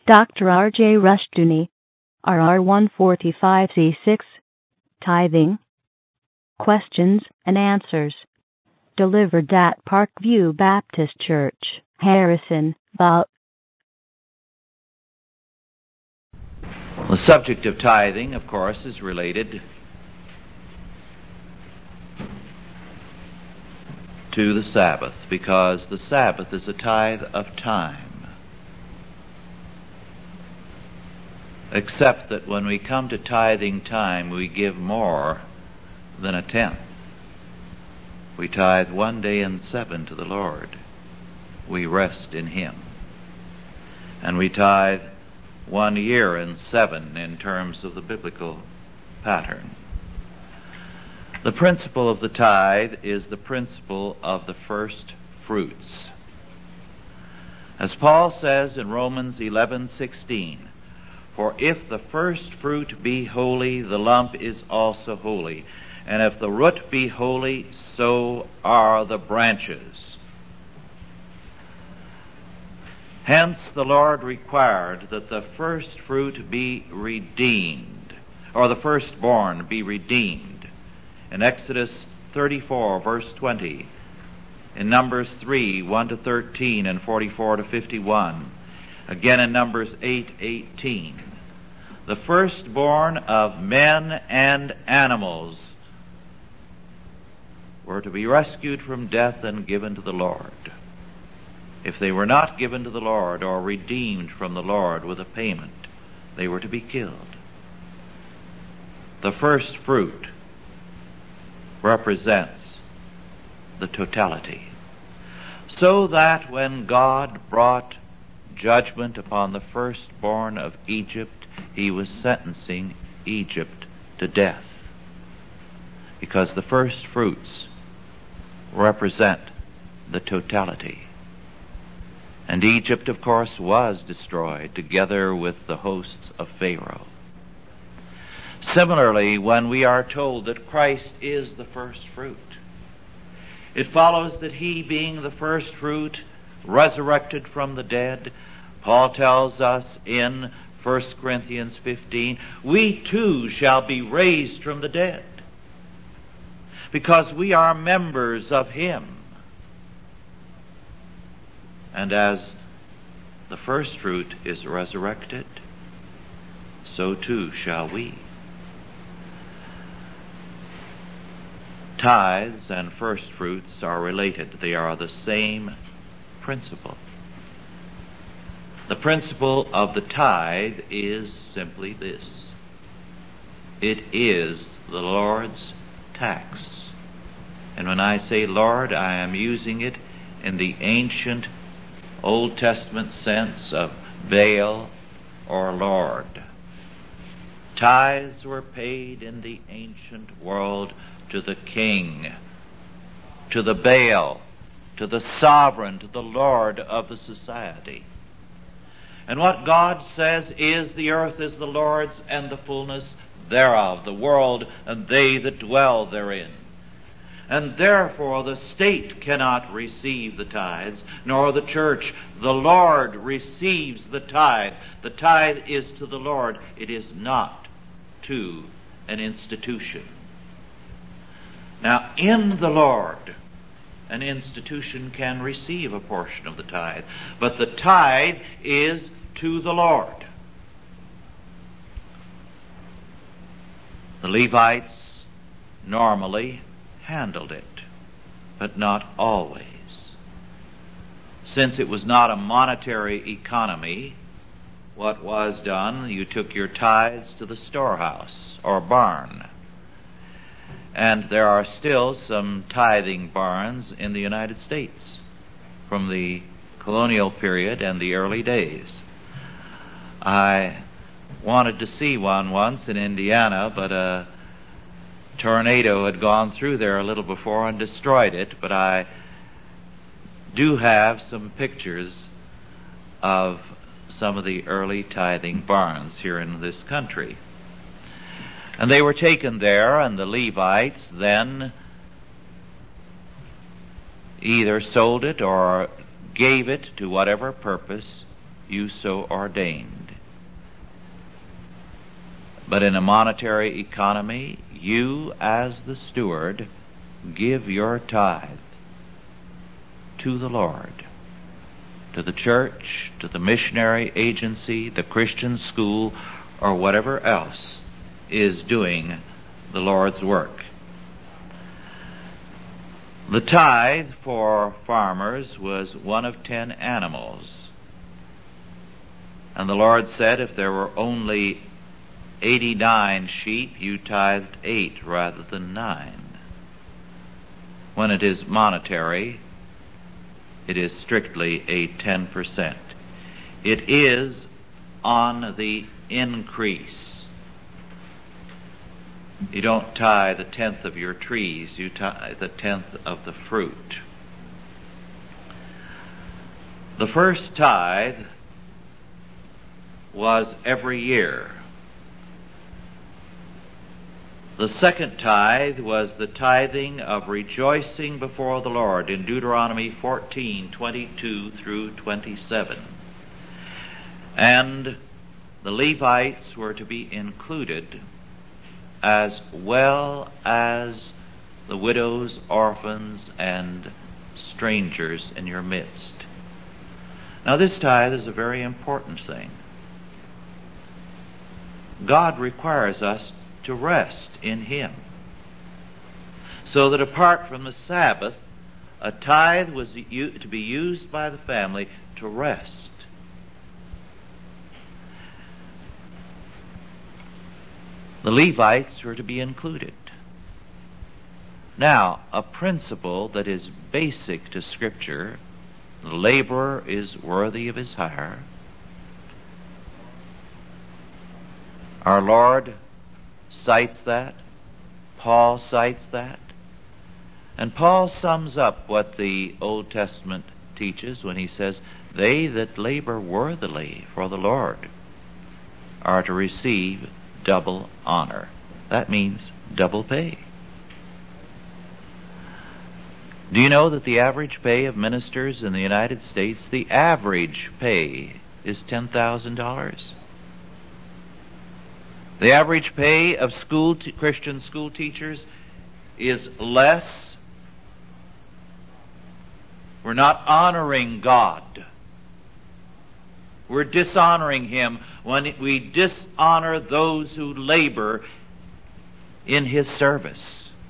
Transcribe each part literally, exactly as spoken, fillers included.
Doctor R J Rushdoony, R R one forty-five Z six, Tithing, Questions and Answers, delivered at Parkview Baptist Church, Harrison, Val. The subject of tithing, of course, is related to the Sabbath, because the Sabbath is a tithe of time. Except that when we come to tithing time, we give more than a tenth. We tithe one day and seven to the Lord. We rest in Him. And we tithe one year and seven in terms of the biblical pattern. The principle of the tithe is the principle of the first fruits. As Paul says in Romans eleven sixteen, "For if the first fruit be holy, the lump is also holy. And if the root be holy, so are the branches." Hence the Lord required that the first fruit be redeemed, or the firstborn be redeemed. In Exodus thirty-four, verse twenty, in Numbers three, one to thirteen, and forty-four to fifty-one, again in Numbers eight, eighteen. The firstborn of men and animals were to be rescued from death and given to the Lord. If they were not given to the Lord or redeemed from the Lord with a payment, they were to be killed. The first fruit represents the totality. So that when God brought judgment upon the firstborn of Egypt, He was sentencing Egypt to death, because the first fruits represent the totality. And Egypt, of course, was destroyed together with the hosts of Pharaoh. Similarly, when we are told that Christ is the first fruit, it follows that He, being the first fruit, resurrected from the dead, Paul tells us in First Corinthians fifteen, we too shall be raised from the dead, because we are members of Him. And as the first fruit is resurrected, so too shall we. Tithes and first fruits are related. They are the same principle. The principle of the tithe is simply this: it is the Lord's tax. And when I say Lord, I am using it in the ancient Old Testament sense of Baal or Lord. Tithes were paid in the ancient world to the king, to the Baal, to the sovereign, to the Lord of the society. And what God says is, the earth is the Lord's and the fullness thereof, the world and they that dwell therein. And therefore the state cannot receive the tithes, nor the church. The Lord receives the tithe. The tithe is to the Lord. It is not to an institution. Now, in the Lord, an institution can receive a portion of the tithe, but the tithe is to the Lord. The Levites normally handled it, but not always. Since it was not a monetary economy, what was done, you took your tithes to the storehouse or barn. And there are still some tithing barns in the United States from the colonial period and the early days. I wanted to see one once in Indiana, but a tornado had gone through there a little before and destroyed it. But I do have some pictures of some of the early tithing barns here in this country. And they were taken there, and the Levites then either sold it or gave it to whatever purpose you so ordained. But in a monetary economy, you as the steward give your tithe to the Lord, to the church, to the missionary agency, the Christian school, or whatever else is doing the Lord's work. The tithe for farmers was one of ten animals. And the Lord said if there were only eighty-nine sheep, you tithed eight rather than nine. When it is monetary, it is strictly a ten percent. It is on the increase. You don't tithe the tenth of your trees, you tithe the tenth of the fruit. The first tithe was every year. The second tithe was the tithing of rejoicing before the Lord in Deuteronomy fourteen, twenty-two through twenty-seven. And the Levites were to be included as well as the widows, orphans, and strangers in your midst. Now this tithe is a very important thing. God requires us to rest in Him. So that apart from the Sabbath, a tithe was to be used by the family to rest. The Levites were to be included. Now, a principle that is basic to Scripture, the laborer is worthy of his hire. Our Lord cites that. Paul cites that. And Paul sums up what the Old Testament teaches when he says, they that labor worthily for the Lord are to receive double honor. That means double pay. Do you know that the average pay of ministers in the United States, the average pay is ten thousand dollars? The average pay of school t- Christian school teachers is less. We're not honoring God. We're dishonoring Him when we dishonor those who labor in His service.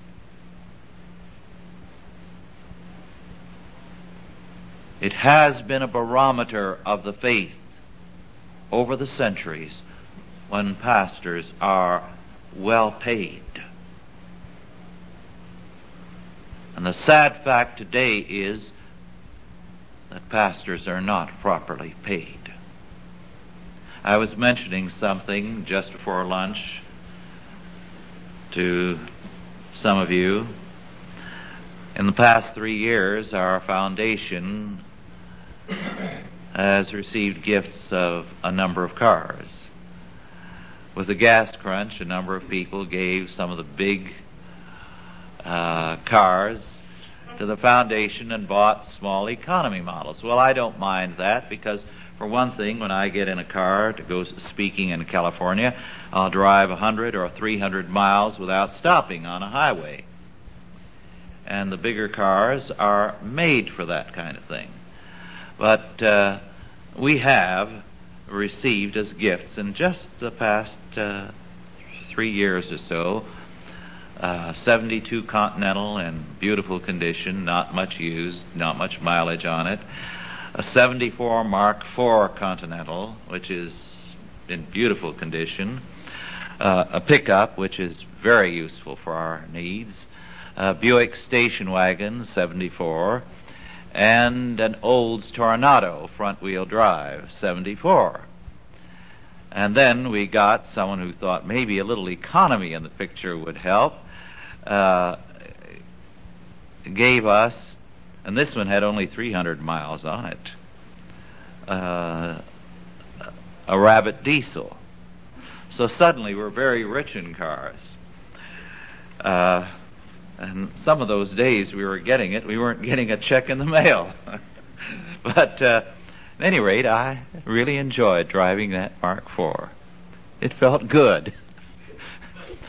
It has been a barometer of the faith over the centuries when pastors are well paid. And the sad fact today is that pastors are not properly paid. I was mentioning something just before lunch to some of you. In the past three years, our foundation has received gifts of a number of cars. With the gas crunch, a number of people gave some of the big uh, cars to the foundation and bought small economy models. Well, I don't mind that because, for one thing, when I get in a car to go speaking in California, I'll drive one hundred or three hundred miles without stopping on a highway. And the bigger cars are made for that kind of thing. But uh, we have received as gifts in just the past uh, three years or so, uh, seventy-two Continental in beautiful condition, not much used, not much mileage on it, a seventy-four Mark four Continental, which is in beautiful condition, uh, a pickup, which is very useful for our needs, a Buick station wagon, seventy-four, and an Olds Tornado front-wheel drive, seventy-four. And then we got someone who thought maybe a little economy in the picture would help, uh, gave us, and this one had only three hundred miles on it, uh, a Rabbit diesel. So suddenly we're very rich in cars. Uh, and some of those days we were getting it, we weren't getting a check in the mail. But uh, at any rate, I really enjoyed driving that Mark four. It felt good.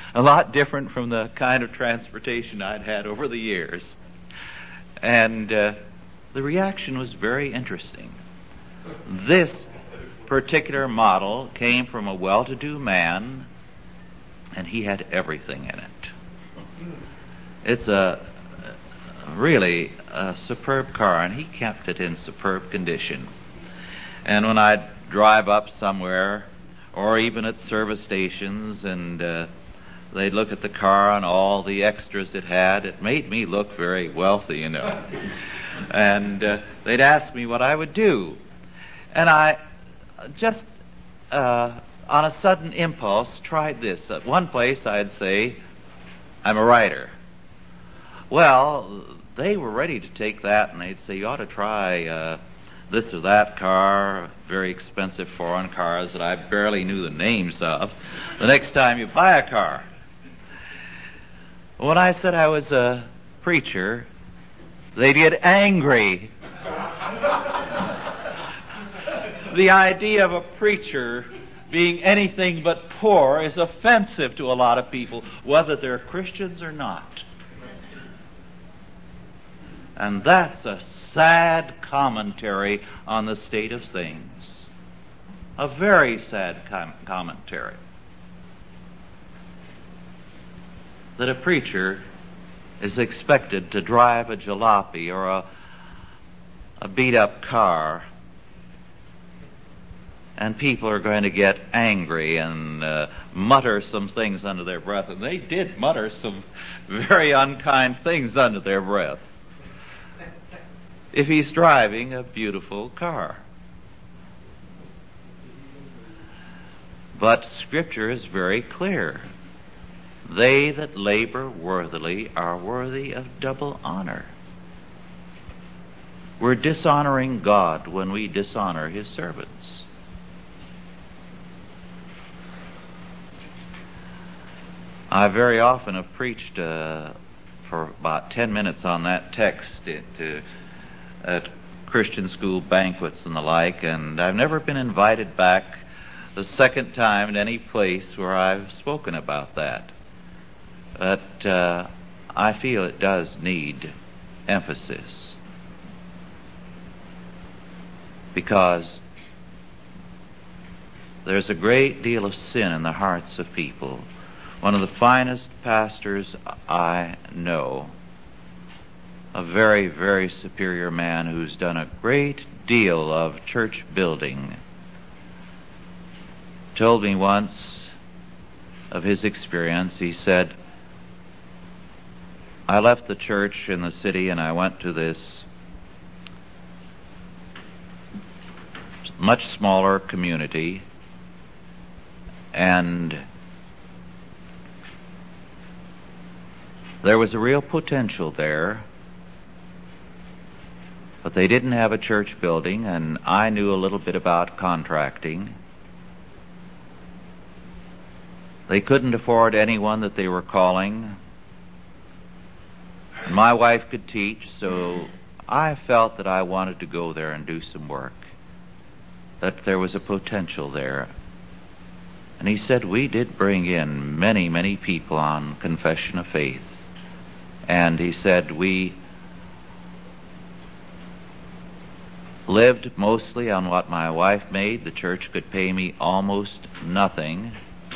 a lot different from the kind of transportation I'd had over the years. And uh, the reaction was very interesting. This particular model came from a well-to-do man, and he had everything in it. It's a really a superb car, and he kept it in superb condition. And when I'd drive up somewhere, or even at service stations, and uh, they'd look at the car and all the extras it had, it made me look very wealthy, you know. And uh, they'd ask me what I would do. And I just, uh, on a sudden impulse, tried this. At one place I'd say, I'm a writer. Well, they were ready to take that, and they'd say, you ought to try uh, this or that car, very expensive foreign cars that I barely knew the names of, the next time you buy a car. When I said I was a preacher, they'd get angry. The idea of a preacher being anything but poor is offensive to a lot of people, whether they're Christians or not. And that's a sad commentary on the state of things. A very sad com- commentary. That a preacher is expected to drive a jalopy or a, a beat-up car, and people are going to get angry and uh, mutter some things under their breath. And they did mutter some very unkind things under their breath. If he's driving a beautiful car. But Scripture is very clear. They that labor worthily are worthy of double honor. We're dishonoring God when we dishonor His servants. I very often have preached uh, for about ten minutes on that text to at Christian school banquets and the like, and I've never been invited back the second time to any place where I've spoken about that. But uh, I feel it does need emphasis, because there's a great deal of sin in the hearts of people. One of the finest pastors I know, a very, very superior man who's done a great deal of church building, told me once of his experience. He said, I left the church in the city and I went to this much smaller community, and there was a real potential there. But they didn't have a church building, and I knew a little bit about contracting. They couldn't afford anyone that they were calling. My wife could teach, so I felt that I wanted to go there and do some work, that there was a potential there. And he said, we did bring in many, many people on confession of faith. And he said, we lived mostly on what my wife made. The church could pay me almost nothing.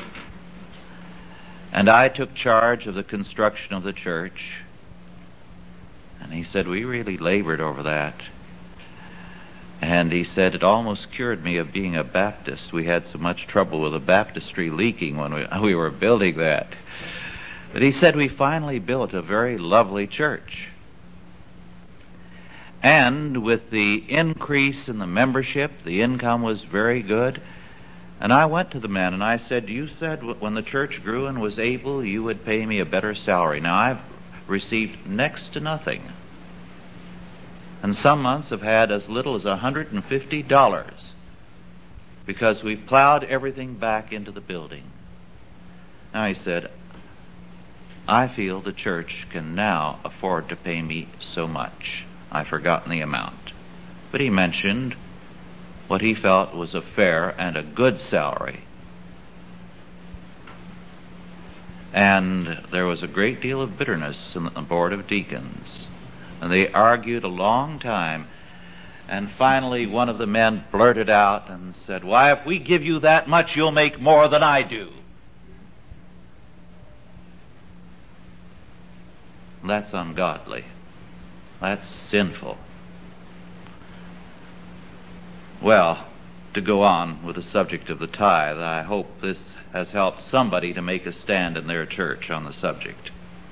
And I took charge of the construction of the church. And he said, we really labored over that. And he said, it almost cured me of being a Baptist. We had so much trouble with the baptistry leaking when we, we were building that. But he said, we finally built a very lovely church. And with the increase in the membership, the income was very good. And I went to the man and I said, you said when the church grew and was able, you would pay me a better salary. Now I've received next to nothing. And some months have had as little as one hundred fifty dollars because we've plowed everything back into the building. Now he said, I feel the church can now afford to pay me so much. I've forgotten the amount. But he mentioned what he felt was a fair and a good salary. And there was a great deal of bitterness in the board of deacons. And they argued a long time. And finally one of the men blurted out and said, "Why, if we give you that much, you'll make more than I do." That's ungodly. That's sinful. Well, to go on with the subject of the tithe, I hope this has helped somebody to make a stand in their church on the subject.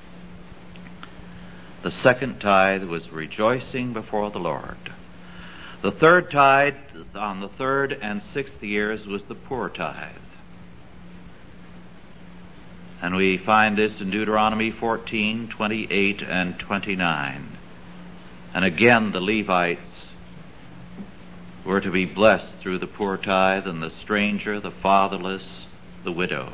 The second tithe was rejoicing before the Lord. The third tithe on the third and sixth years was the poor tithe. And we find this in Deuteronomy fourteen, twenty-eight, and twenty-nine. And again the Levites were to be blessed through the poor tithe, and the stranger, the fatherless, the widow.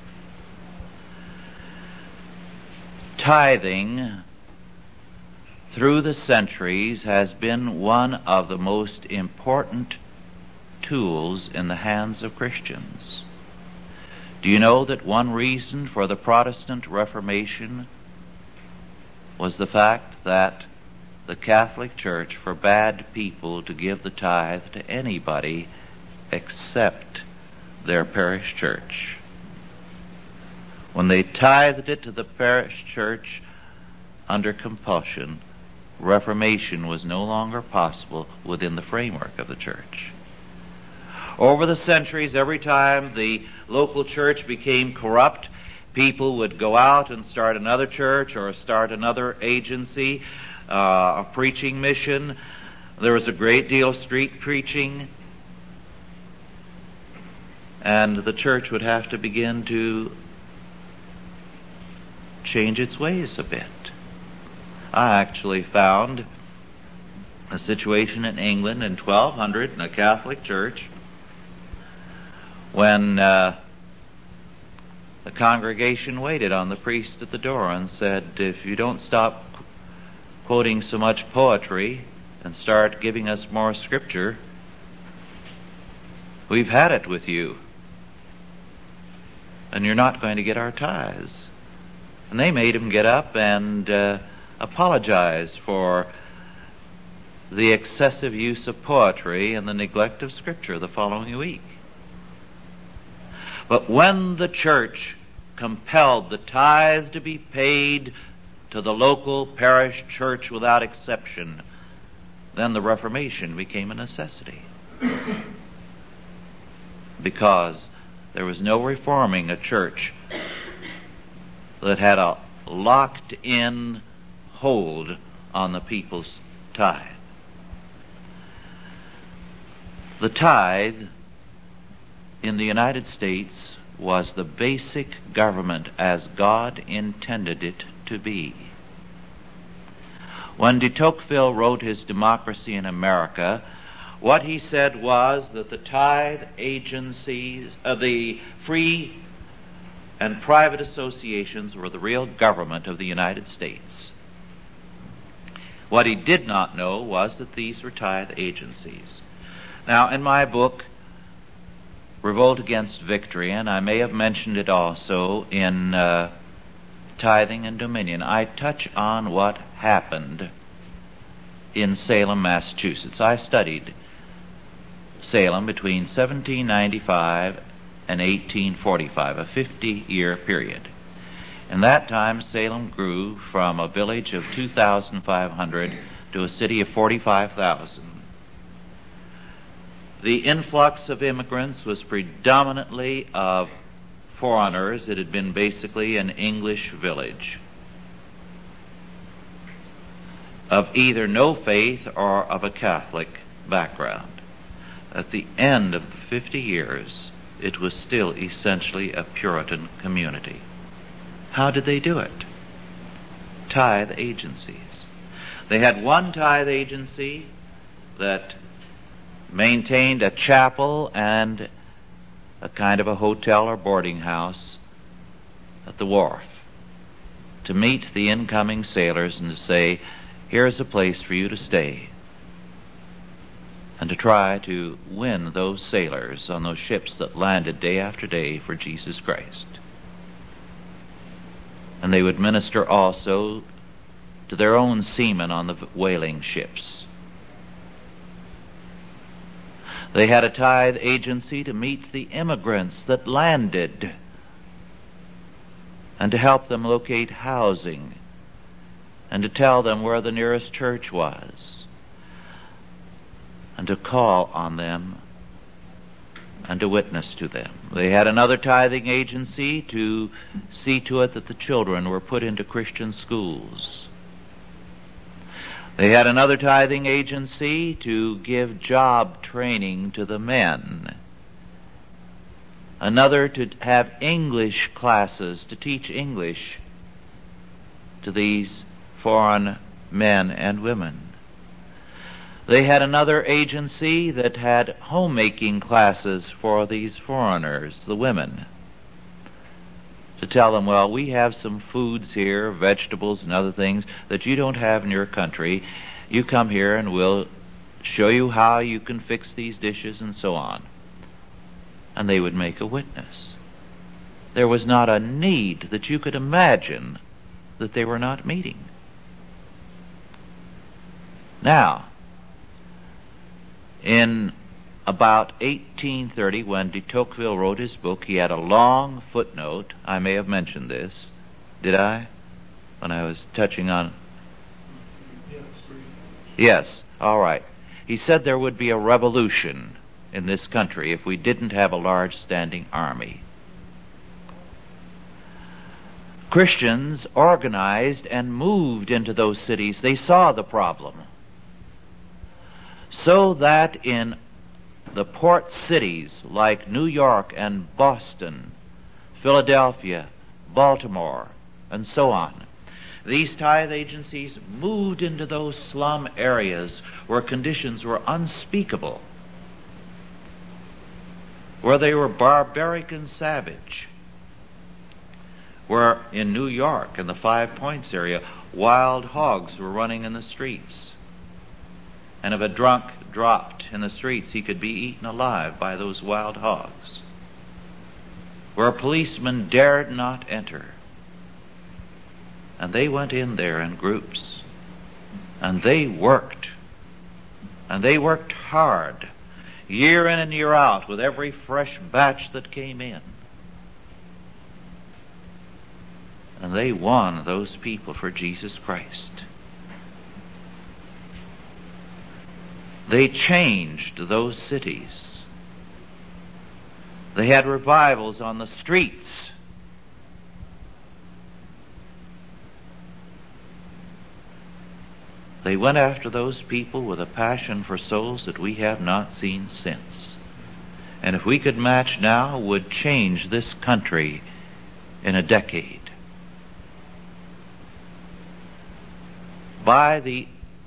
Tithing through the centuries has been one of the most important tools in the hands of Christians. Do you know that one reason for the Protestant Reformation was the fact that the Catholic Church forbade people to give the tithe to anybody except their parish church? When they tithed it to the parish church under compulsion, Reformation was no longer possible within the framework of the church. Over the centuries, every time the local church became corrupt, people would go out and start another church or start another agency, uh, a preaching mission. There was a great deal of street preaching, and the church would have to begin to change its ways a bit. I actually found a situation in England in twelve hundred in a Catholic church when uh, the congregation waited on the priest at the door and said, "If you don't stop quoting so much poetry and start giving us more scripture, we've had it with you, and you're not going to get our tithes." And they made him get up and uh, apologize for the excessive use of poetry and the neglect of scripture the following week. But when the church compelled the tithe to be paid to the local parish church without exception, then the Reformation became a necessity. Because there was no reforming a church that had a locked-in hold on the people's tithe. The tithe in the United States was the basic government as God intended it to be. When de Tocqueville wrote his Democracy in America, what he said was that the tithe agencies, uh, the free and private associations were the real government of the United States. What he did not know was that these were tithe agencies. Now, in my book, Revolt Against Victory, and I may have mentioned it also in uh, Tithing and Dominion, I touch on what happened in Salem, Massachusetts. I studied Salem between seventeen ninety-five and eighteen forty-five, a fifty-year period. In that time, Salem grew from a village of two thousand five hundred to a city of forty-five thousand. The influx of immigrants was predominantly of foreigners. It had been basically an English village of either no faith or of a Catholic background. At the end of the fifty years, it was still essentially a Puritan community. How did they do it? Tithe agencies. They had one tithe agency that maintained a chapel and a kind of a hotel or boarding house at the wharf to meet the incoming sailors and to say, "Here's a place for you to stay," and to try to win those sailors on those ships that landed day after day for Jesus Christ. And they would minister also to their own seamen on the whaling ships. They had a tithe agency to meet the immigrants that landed and to help them locate housing and to tell them where the nearest church was and to call on them and to witness to them. They had another tithing agency to see to it that the children were put into Christian schools. They had another tithing agency to give job training to the men. Another to have English classes to teach English to these foreign men and women. They had another agency that had homemaking classes for these foreigners, the women, to tell them, well, we have some foods here, vegetables and other things that you don't have in your country. You come here and we'll show you how you can fix these dishes and so on. And they would make a witness. There was not a need that you could imagine that they were not meeting. Now, in about eighteen thirty, when de Tocqueville wrote his book, he had a long footnote. I may have mentioned this. Did I? When I was touching on... Yes, all right. He said there would be a revolution in this country if we didn't have a large standing army. Christians organized and moved into those cities. They saw the problem. So that in the port cities like New York and Boston, Philadelphia, Baltimore, and so on, these tithe agencies moved into those slum areas where conditions were unspeakable, where they were barbaric and savage, where in New York, in the Five Points area, wild hogs were running in the streets. And if a drunk dropped in the streets, he could be eaten alive by those wild hogs, where a policeman dared not enter. And they went in there in groups, and they worked, and they worked hard, year in and year out, with every fresh batch that came in. And they won those people for Jesus Christ. They changed those cities. They had revivals on the streets. They went after those people with a passion for souls that we have not seen since. And if we could match now, would change this country in a decade. By the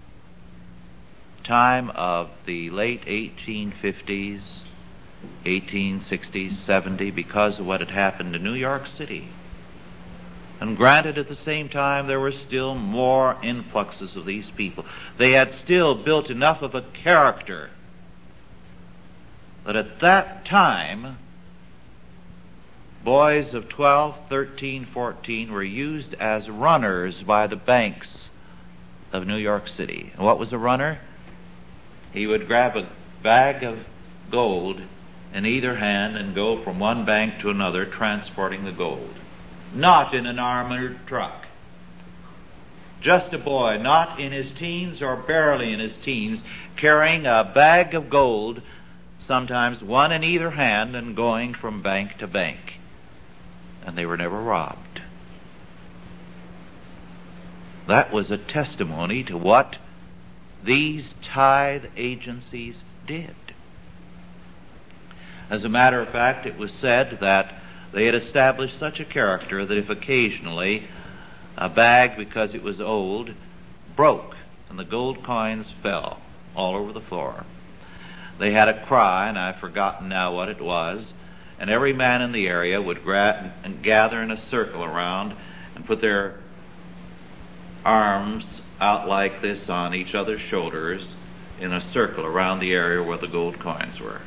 time of the late eighteen fifties, eighteen sixties, seventy, because of what had happened in New York City. And granted, at the same time, there were still more influxes of these people. They had still built enough of a character that at that time, boys of twelve, thirteen, fourteen were used as runners by the banks of New York City. And what was a runner? He would grab a bag of gold in either hand and go from one bank to another transporting the gold. Not in an armored truck. Just a boy, not in his teens or barely in his teens, carrying a bag of gold, sometimes one in either hand, and going from bank to bank. And they were never robbed. That was a testimony to what these tithe agencies did. As a matter of fact, it was said that they had established such a character that if occasionally a bag, because it was old, broke and the gold coins fell all over the floor, they had a cry, and I've forgotten now what it was, and every man in the area would gra- and gather in a circle around and put their arms out like this on each other's shoulders in a circle around the area where the gold coins were,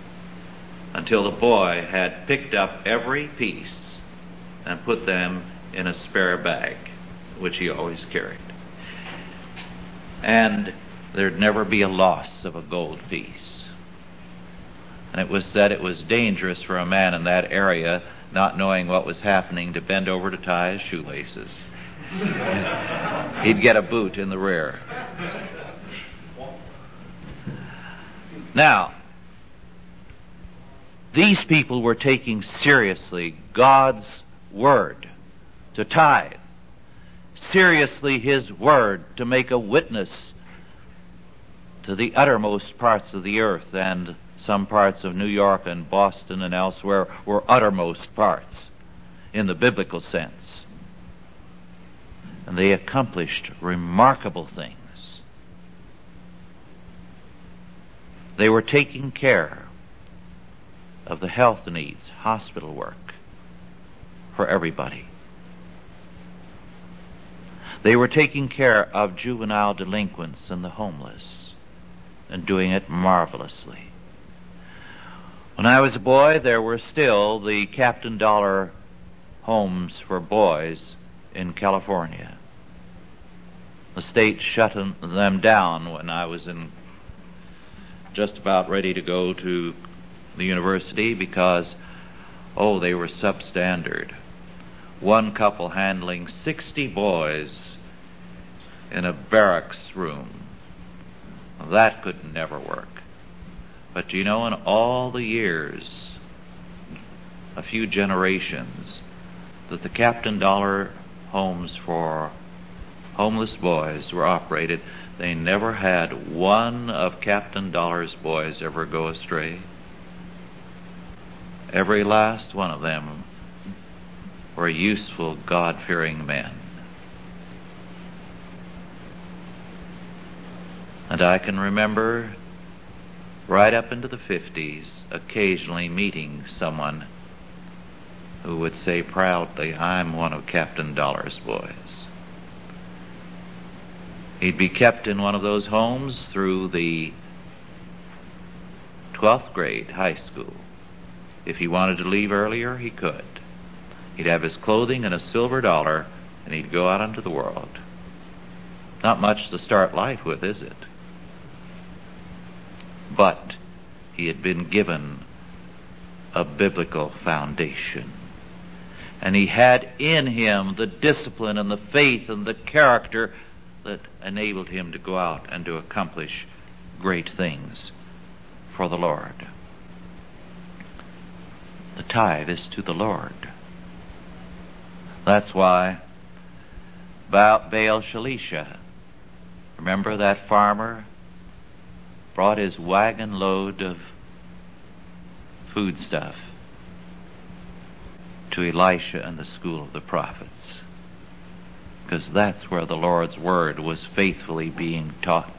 until the boy had picked up every piece and put them in a spare bag, which he always carried. And there'd never be a loss of a gold piece. And it was said it was dangerous for a man in that area, not knowing what was happening, to bend over to tie his shoelaces. He'd get a boot in the rear. Now, these people were taking seriously God's word to tithe, seriously His word to make a witness to the uttermost parts of the earth, and some parts of New York and Boston and elsewhere were uttermost parts in the biblical sense. And they accomplished remarkable things. They were taking care of the health needs, hospital work for everybody. They were taking care of juvenile delinquents and the homeless, and doing it marvelously. When I was a boy, there were still the Captain Dollar homes for boys in California. The state shut them down when I was in just about ready to go to the university because, oh, they were substandard. One couple handling sixty boys in a barracks room. That could never work. But you know, in all the years, a few generations, that the Captain Dollar homes for homeless boys were operated, they never had one of Captain Dollar's boys ever go astray. Every last one of them were useful, God-fearing men. And I can remember right up into the fifties, occasionally meeting someone who would say proudly, "I'm one of Captain Dollar's boys." He'd be kept in one of those homes through the twelfth grade, high school. If he wanted to leave earlier, he could. He'd have his clothing and a silver dollar, and he'd go out into the world. Not much to start life with, is it? But he had been given a biblical foundation. And he had in him the discipline and the faith and the character that enabled him to go out and to accomplish great things for the Lord. The tithe is to the Lord. That's why Baal Shalisha, remember that farmer, brought his wagon load of foodstuff to Elisha and the school of the prophets, because that's where the Lord's word was faithfully being taught.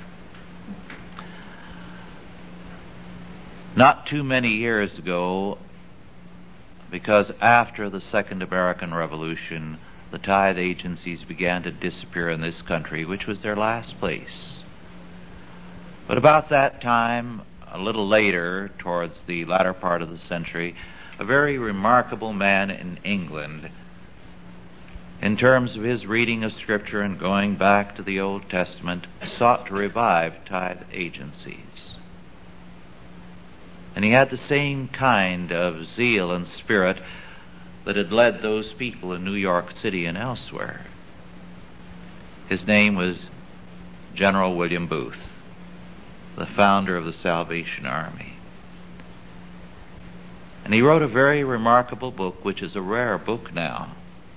Not too many years ago, because after the Second American Revolution, the tithe agencies began to disappear in this country, which was their last place. But about that time, a little later, towards the latter part of the century, a very remarkable man in England, in terms of his reading of Scripture and going back to the Old Testament, sought to revive tithe agencies. And he had the same kind of zeal and spirit that had led those people in New York City and elsewhere. His name was General William Booth, the founder of the Salvation Army. And he wrote a very remarkable book, which is a rare book now.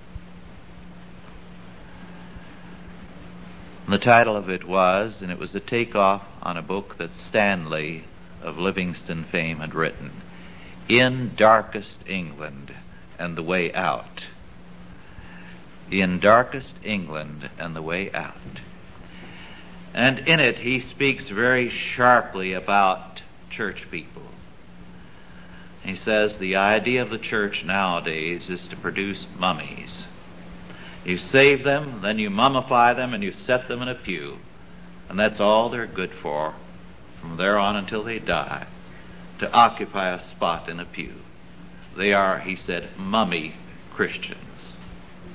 And the title of it was, and it was a takeoff on a book that Stanley of Livingston fame had written, In Darkest England and the Way Out. In Darkest England and the Way Out. And in it he speaks very sharply about church people. He says the idea of the church nowadays is to produce mummies. You save them, then you mummify them, and you set them in a pew. And that's all they're good for from there on until they die, to occupy a spot in a pew. They are, he said, mummy Christians.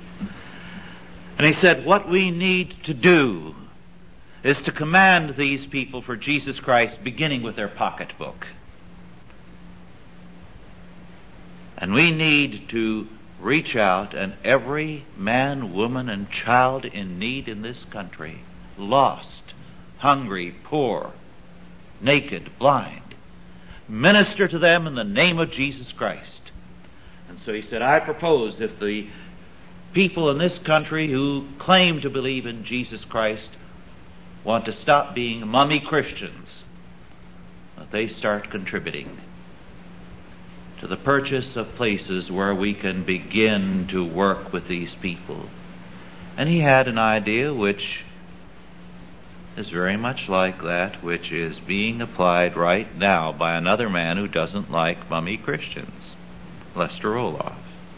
And he said, what we need to do is to command these people for Jesus Christ, beginning with their pocketbook. And we need to reach out, and every man, woman, and child in need in this country, lost, hungry, poor, naked, blind, minister to them in the name of Jesus Christ. And so he said, I propose if the people in this country who claim to believe in Jesus Christ want to stop being mummy Christians, that they start contributing to the purchase of places where we can begin to work with these people. And he had an idea which is very much like that which is being applied right now by another man who doesn't like mummy Christians, Lester Roloff.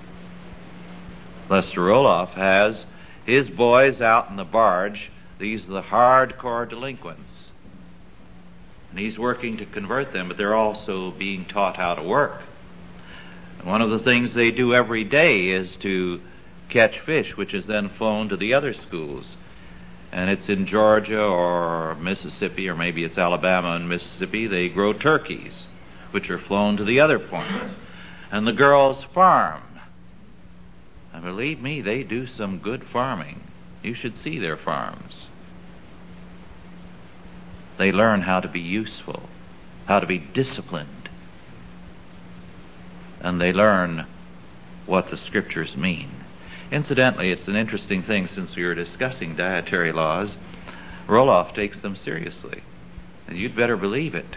Lester Roloff has his boys out in the barge. These are the hardcore delinquents. And he's working to convert them, but they're also being taught how to work. And one of the things they do every day is to catch fish, which is then flown to the other schools. And it's in Georgia or Mississippi, or maybe it's Alabama and Mississippi, they grow turkeys, which are flown to the other points. And the girls farm. And believe me, they do some good farming. You should see their farms. They learn how to be useful, how to be disciplined. And they learn what the Scriptures mean. Incidentally, it's an interesting thing, since we were discussing dietary laws, Roloff takes them seriously. And you'd better believe it.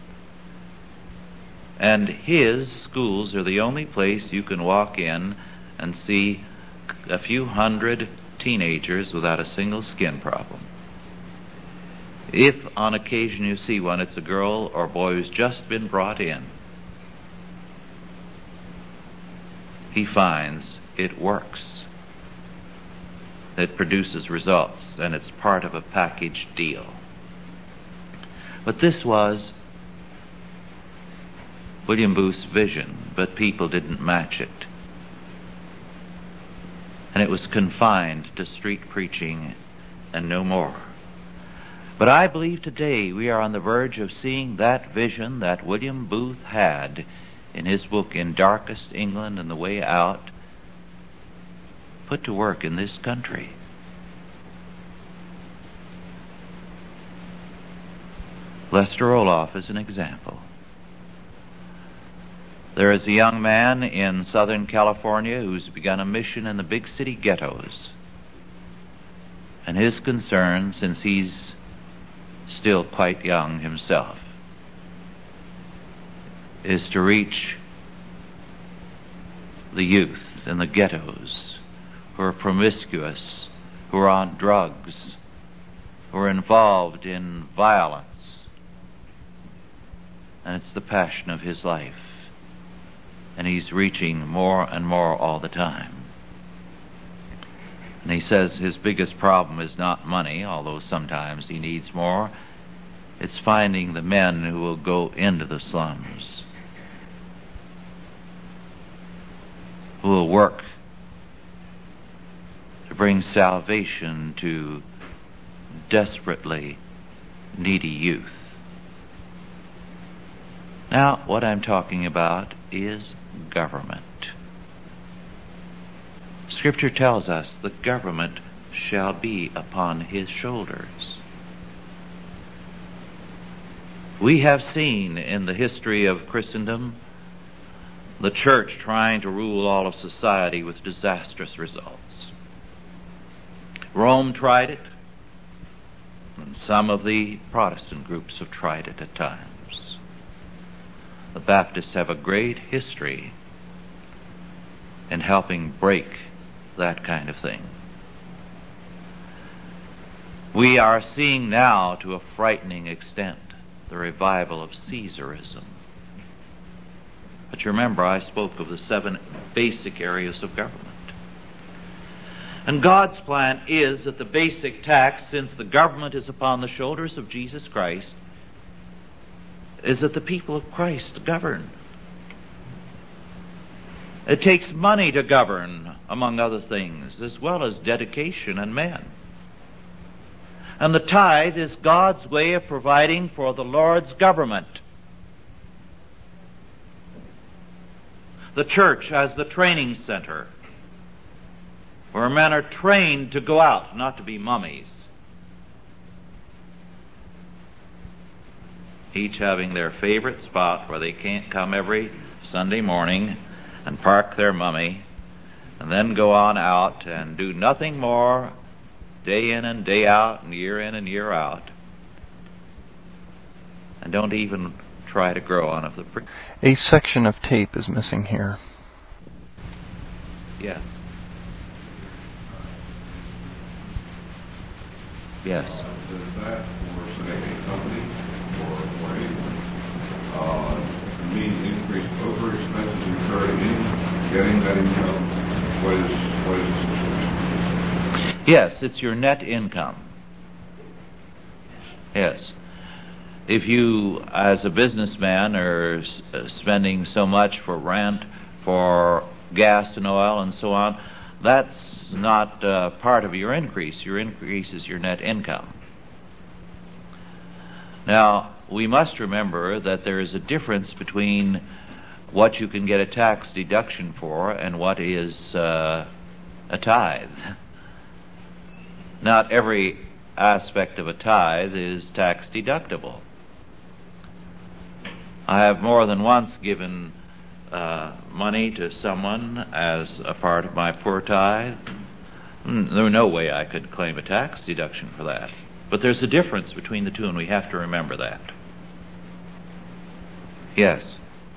And his schools are the only place you can walk in and see a few hundred teenagers without a single skin problem. If on occasion you see one, it's a girl or boy who's just been brought in. He finds it works. It produces results, and it's part of a package deal. But this was William Booth's vision, but people didn't match it. And it was confined to street preaching and no more. But I believe today we are on the verge of seeing that vision that William Booth had in his book In Darkest England and the Way Out put to work in this country. Lester Roloff is an example. There is a young man in Southern California who's begun a mission in the big city ghettos. And his concern, since he's still quite young himself, is to reach the youth in the ghettos who are promiscuous, who are on drugs, who are involved in violence. And it's the passion of his life. And he's reaching more and more all the time. And he says his biggest problem is not money, although sometimes he needs more. It's finding the men who will go into the slums, who will work to bring salvation to desperately needy youth. Now, what I'm talking about is government. Scripture tells us the government shall be upon his shoulders. We have seen in the history of Christendom the church trying to rule all of society with disastrous results. Rome tried it, and some of the Protestant groups have tried it at times. The Baptists have a great history in helping break that kind of thing. We are seeing now, to a frightening extent, the revival of Caesarism. But you remember, I spoke of the seven basic areas of government. And God's plan is that the basic tax, since the government is upon the shoulders of Jesus Christ, is that the people of Christ govern. It takes money to govern, among other things, as well as dedication and men. And the tithe is God's way of providing for the Lord's government. The church as the training center, where men are trained to go out, not to be mummies. Each having their favorite spot where they can't come every Sunday morning and park their mummy, and then go on out and do nothing more day in and day out and year in and year out, and don't even try to grow on of the pre- A section of tape is missing here. Yes. Yes. Does that, for say, a company or a uh, mean increased over expenses incurred in getting that income? What is, what is Yes, it's your net income. Yes. If you, as a businessman, are s- uh, spending so much for rent, for gas and oil and so on, that's not uh, part of your increase. Your increase is your net income. Now, we must remember that there is a difference between what you can get a tax deduction for and what is uh, a tithe. Not every aspect of a tithe is tax deductible. I have more than once given uh, money to someone as a part of my poor tithe. Mm, There was no way I could claim a tax deduction for that. But there's a difference between the two, and we have to remember that. Yes.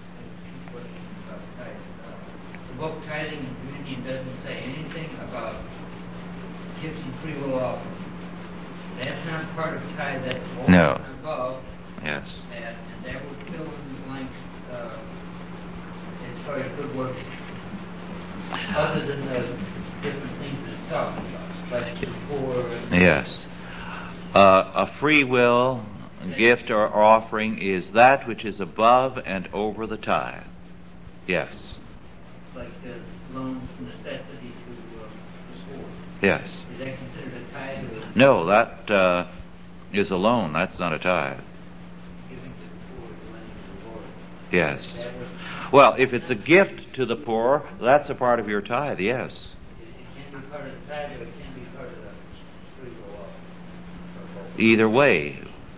The book Tithing and Communion doesn't say anything about gifts and free will offerings. That's not part of tithe. That's over No. and above Yes. that, and that will fill in the blanks uh, as far as good works, other than the different things that it's talking about, like the poor. And Yes. Uh, a free will gift or offering is that which is above and over the tithe. Yes. like uh, loans from necessity to uh, the poor. Yes. Is that considered a tithe or No, that uh, is a loan. That's not a tithe. giving to the poor or lending to the Lord? Yes. That was, Well, if it's a gift to the poor, that's a part of your tithe, yes. it, it can be part of the tithe or it can be part of the free will offering. Either way.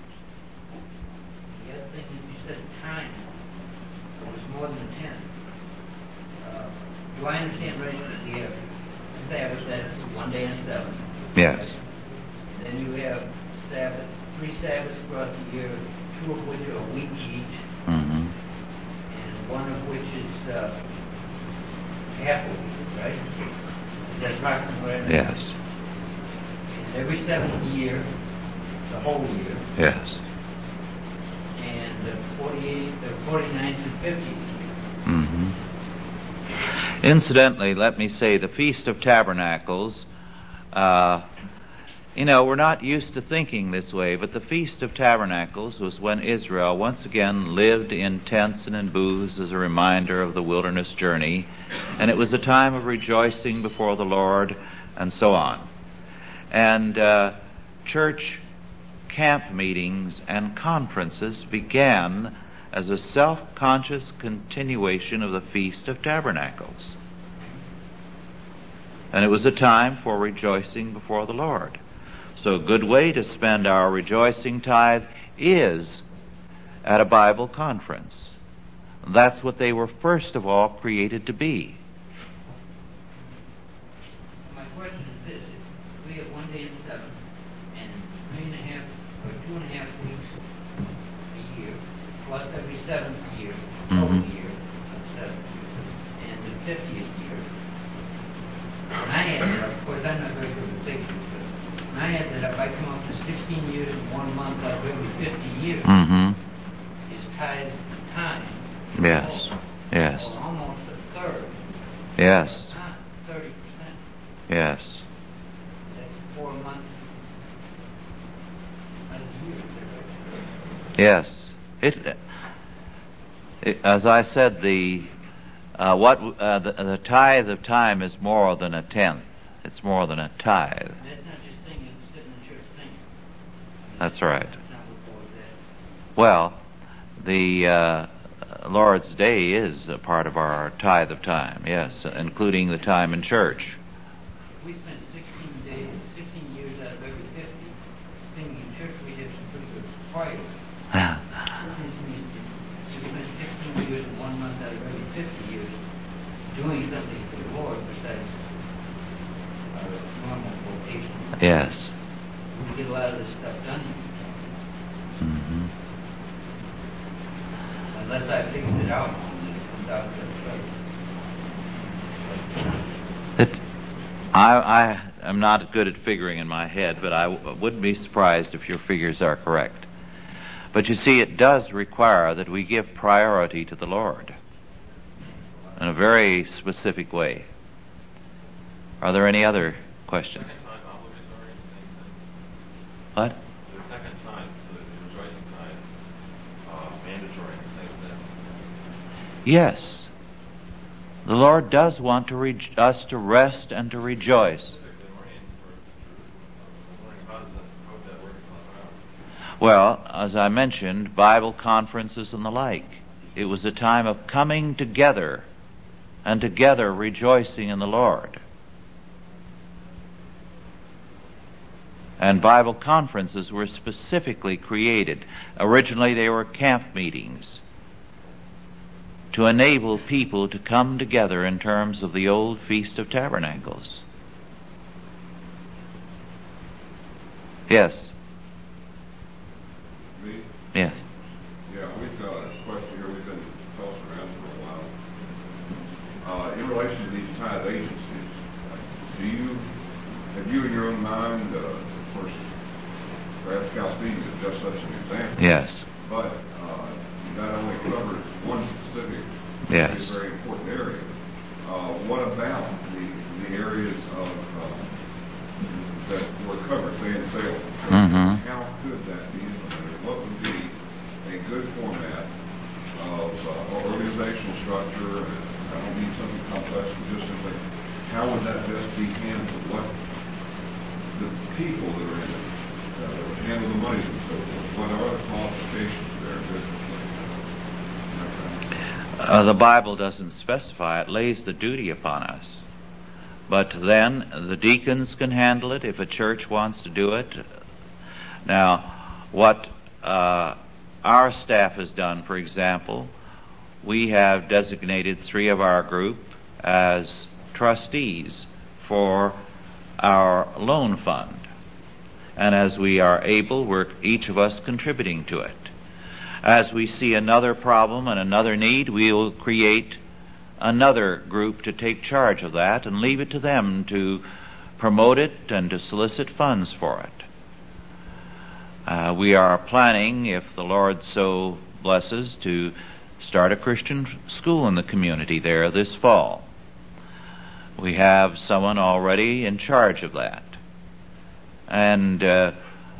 The other thing that you said, time, it was more than a tenth. Uh, do I understand right that we have established that it's one day and seven? Yes. Then you have Sabbath, three Sabbaths throughout the year, two of which are a week each, Mm-hmm. and one of which is uh, half a week, right? Is that approximately right? Yes. And every seventh year, the whole year, Yes. and the forty-eight, the forty-ninth and fiftieth year. Mm-hmm. Incidentally, let me say the Feast of Tabernacles, uh, you know, we're not used to thinking this way, but the Feast of Tabernacles was when Israel once again lived in tents and in booths as a reminder of the wilderness journey, and it was a time of rejoicing before the Lord, and so on. And uh, church camp meetings and conferences began as a self-conscious continuation of the Feast of Tabernacles. And it was a time for rejoicing before the Lord. So a good way to spend our rejoicing tithe is at a Bible conference. That's what they were first of all created to be. My question is this: if we have one day in seven, and three and a half or two and a half weeks a year, plus every seventh year, total Mhm. year of seven years, and the fiftieth year. When I add it up, of course I'm not very good with figures, but when I add that up, I come up to sixteen years and one month out of every fifty years Mm-hmm. is tithe time. Yes. Yes. Or almost a third. Yes. Not thirty percent. Yes. That's four months out of the year. Yes. It, it, as I said, the Uh, what uh, the, the tithe of time is more than a tenth. It's more than a tithe. That's not just thing you sit in the church thing. That's right. That's not what Paul said. Well, the uh, Lord's Day is a part of our tithe of time, yes, including the time in church. We spent sixteen days, sixteen years out of every fifty singing in church. We did some pretty good choir. You spent sixteen years and one month out of every fifty years doing something for the Lord besides our normal vocation. Yes. We get a lot of this stuff done. Mm-hmm. Unless I figured it out, and it comes out that's right. It, I, I am not good at figuring in my head, but I w- wouldn't be surprised if your figures are correct. But you see, it does require that we give priority to the Lord in a very specific way. Are there any other questions? What? The second time, the rejoicing time, uh, mandatory, same thing. Yes. The Lord does want to re- us to rest and to rejoice. Well, as I mentioned, Bible conferences and the like. It was a time of coming together and together rejoicing in the Lord. And Bible conferences were specifically created. Originally they were camp meetings to enable people to come together in terms of the old Feast of Tabernacles. Yes. Me? Yes. Yeah, we've got a question here we've been tossing around for a while. Uh, in relation to these tithe agencies, do you, have you in your own mind, uh, of course, perhaps Chalcedon is just such an example. Yes. But uh, not only covers one specific, Yes. very important area. Uh, what about the the areas of uh, that were covered, say in sales? Mm-hmm. How could that be implemented? What would be a good format of uh, organizational structure? I don't mean something complex, but just simply how would that best be handled? What the people that are in it uh, that would handle the money and so forth? What are the qualifications there? Uh, the Bible doesn't specify. It lays the duty upon us. But then the deacons can handle it if a church wants to do it. Now, what uh, our staff has done, for example, we have designated three of our group as trustees for our loan fund. And as we are able, we're each of us contributing to it. As we see another problem and another need, we will create another group to take charge of that and leave it to them to promote it and to solicit funds for it. Uh, we are planning, if the Lord so blesses, to start a Christian school in the community there this fall. We have someone already in charge of that. And uh,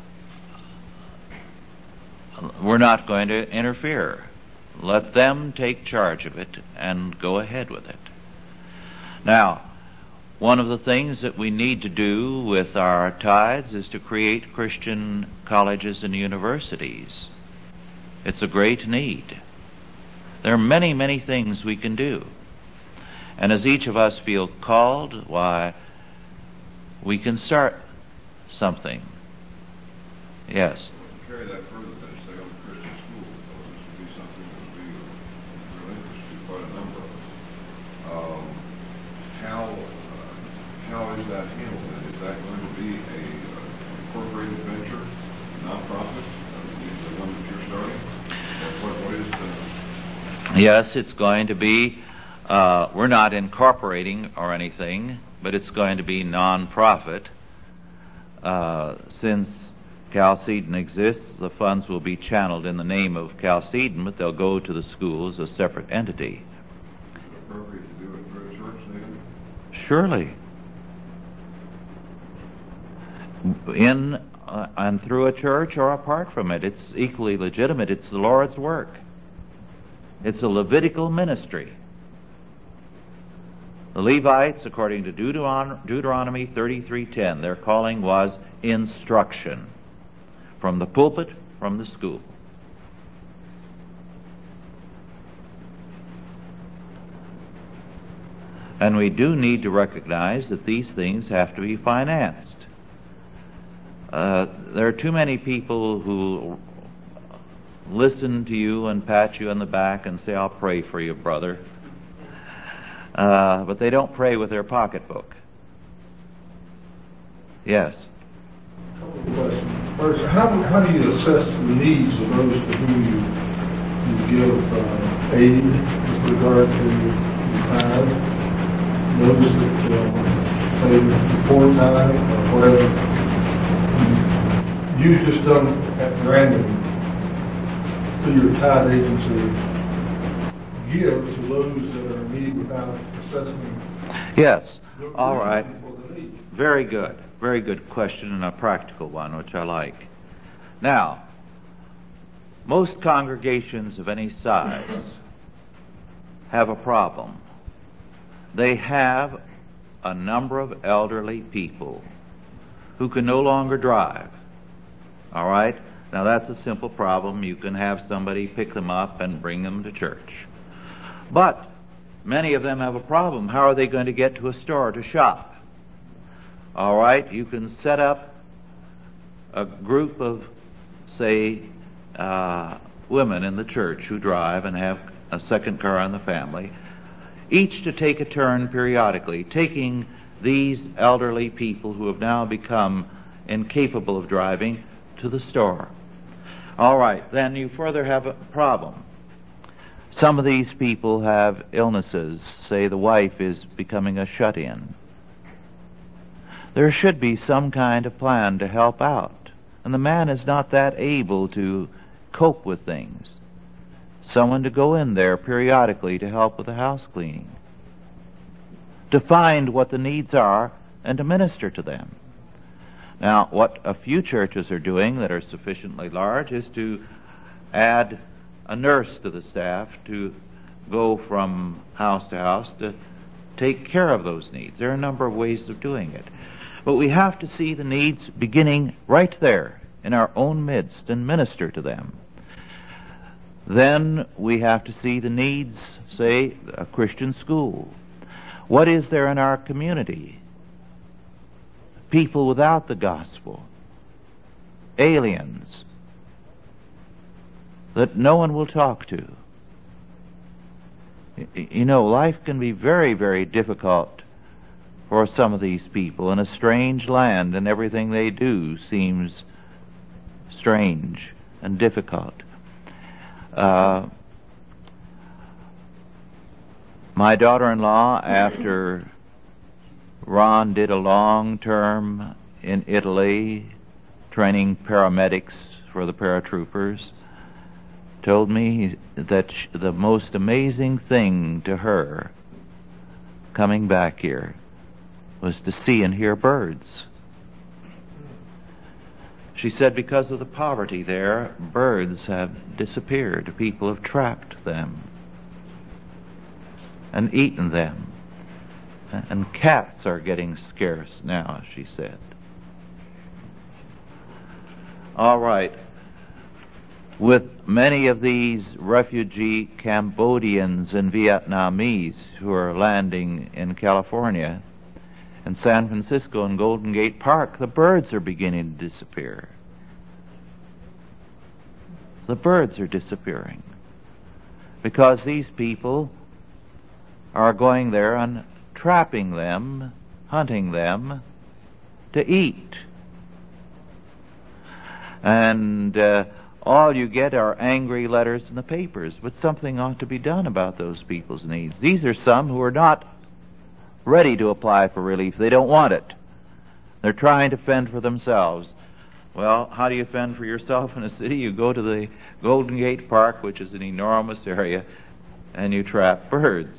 we're not going to interfere. Let them take charge of it and go ahead with it. Now, one of the things that we need to do with our tithes is to create Christian colleges and universities. It's a great need. There are many, many things we can do. And as each of us feel called, why, we can start something. Yes. Carry that further than say on the Christian school, because this would be something that would be of real interest to quite a number of us. Um, how uh, how is that handled? Is that going to be a uh, incorporated venture, nonprofit, uh, is the one that you're starting? Or what, what is the? Yes, it's going to be. Uh, we're not incorporating or anything, but it's going to be non-profit. Uh, since Chalcedon exists, the funds will be channeled in the name of Chalcedon, but they'll go to the school as a separate entity. Is it appropriate to do it through a church then? Surely. In uh, and through a church or apart from it, it's equally legitimate. It's the Lord's work. It's a Levitical ministry. The Levites, according to Deuteron- Deuteronomy thirty-three ten, their calling was instruction. From the pulpit, from the school. And we do need to recognize that these things have to be financed. Uh, there are too many people who listen to you and pat you on the back and say, "I'll pray for you, brother." Uh, but they don't pray with their pocketbook. Yes? A couple of questions. First, how, how do you assess the needs of those to whom you, you give uh, aid with regard to the tithe? Those that, uh, say, the poor tithe or whatever, you just done at random to your tithe agency, give to those that are in need without assessing. Yes. All right. Very good. Very good question, and a practical one, which I like. Now, most congregations of any size have a problem. They have a number of elderly people who can no longer drive. All right? Now, that's a simple problem. You can have somebody pick them up and bring them to church. But many of them have a problem. How are they going to get to a store to shop? All right? You can set up a group of, say, uh, women in the church who drive and have a second car in the family, each to take a turn periodically, taking these elderly people who have now become incapable of driving to the store. All right, then you further have a problem. Some of these people have illnesses. Say the wife is becoming a shut-in. There should be some kind of plan to help out. And the man is not that able to cope with things. Someone to go in there periodically to help with the house cleaning. To find what the needs are and to minister to them. Now, what a few churches are doing that are sufficiently large is to add a nurse to the staff to go from house to house to take care of those needs. There are a number of ways of doing it. But we have to see the needs beginning right there in our own midst and minister to them. Then we have to see the needs, say, a Christian school. What is there in our community? People without the gospel. Aliens that no one will talk to. You know, life can be very, very difficult for some of these people in a strange land, and everything they do seems strange and difficult. Uh, my daughter-in-law, after Ron did a long term in Italy training paramedics for the paratroopers, told me that sh- the most amazing thing to her coming back here was to see and hear birds. She said because of the poverty there, birds have disappeared. People have trapped them and eaten them. And cats are getting scarce now, she said. All right. With many of these refugee Cambodians and Vietnamese who are landing in California, in San Francisco and Golden Gate Park, the birds are beginning to disappear. The birds are disappearing because these people are going there and trapping them, hunting them to eat. And uh, all you get are angry letters in the papers, but something ought to be done about those people's needs. These are some who are not ready to apply for relief. They don't want it. They're trying to fend for themselves. Well, how do you fend for yourself in a city? You go to the Golden Gate Park, which is an enormous area, and you trap birds.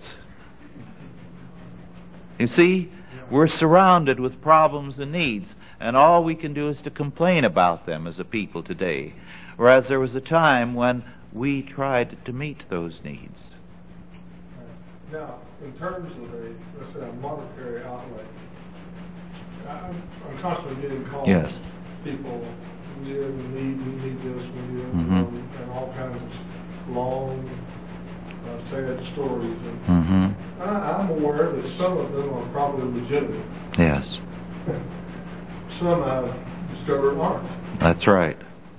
You see, we're surrounded with problems and needs, and all we can do is to complain about them as a people today, whereas there was a time when we tried to meet those needs. Now, in terms of a, let's say, a monetary outlay, I'm, I'm constantly getting calls. Yes. People, yeah, we need, we need this, we need this, Mm-hmm. um, and all kinds of long, uh, sad stories. And Mm-hmm. I, I'm aware that some of them are probably legitimate. Yes. Some I've discovered aren't. That's right.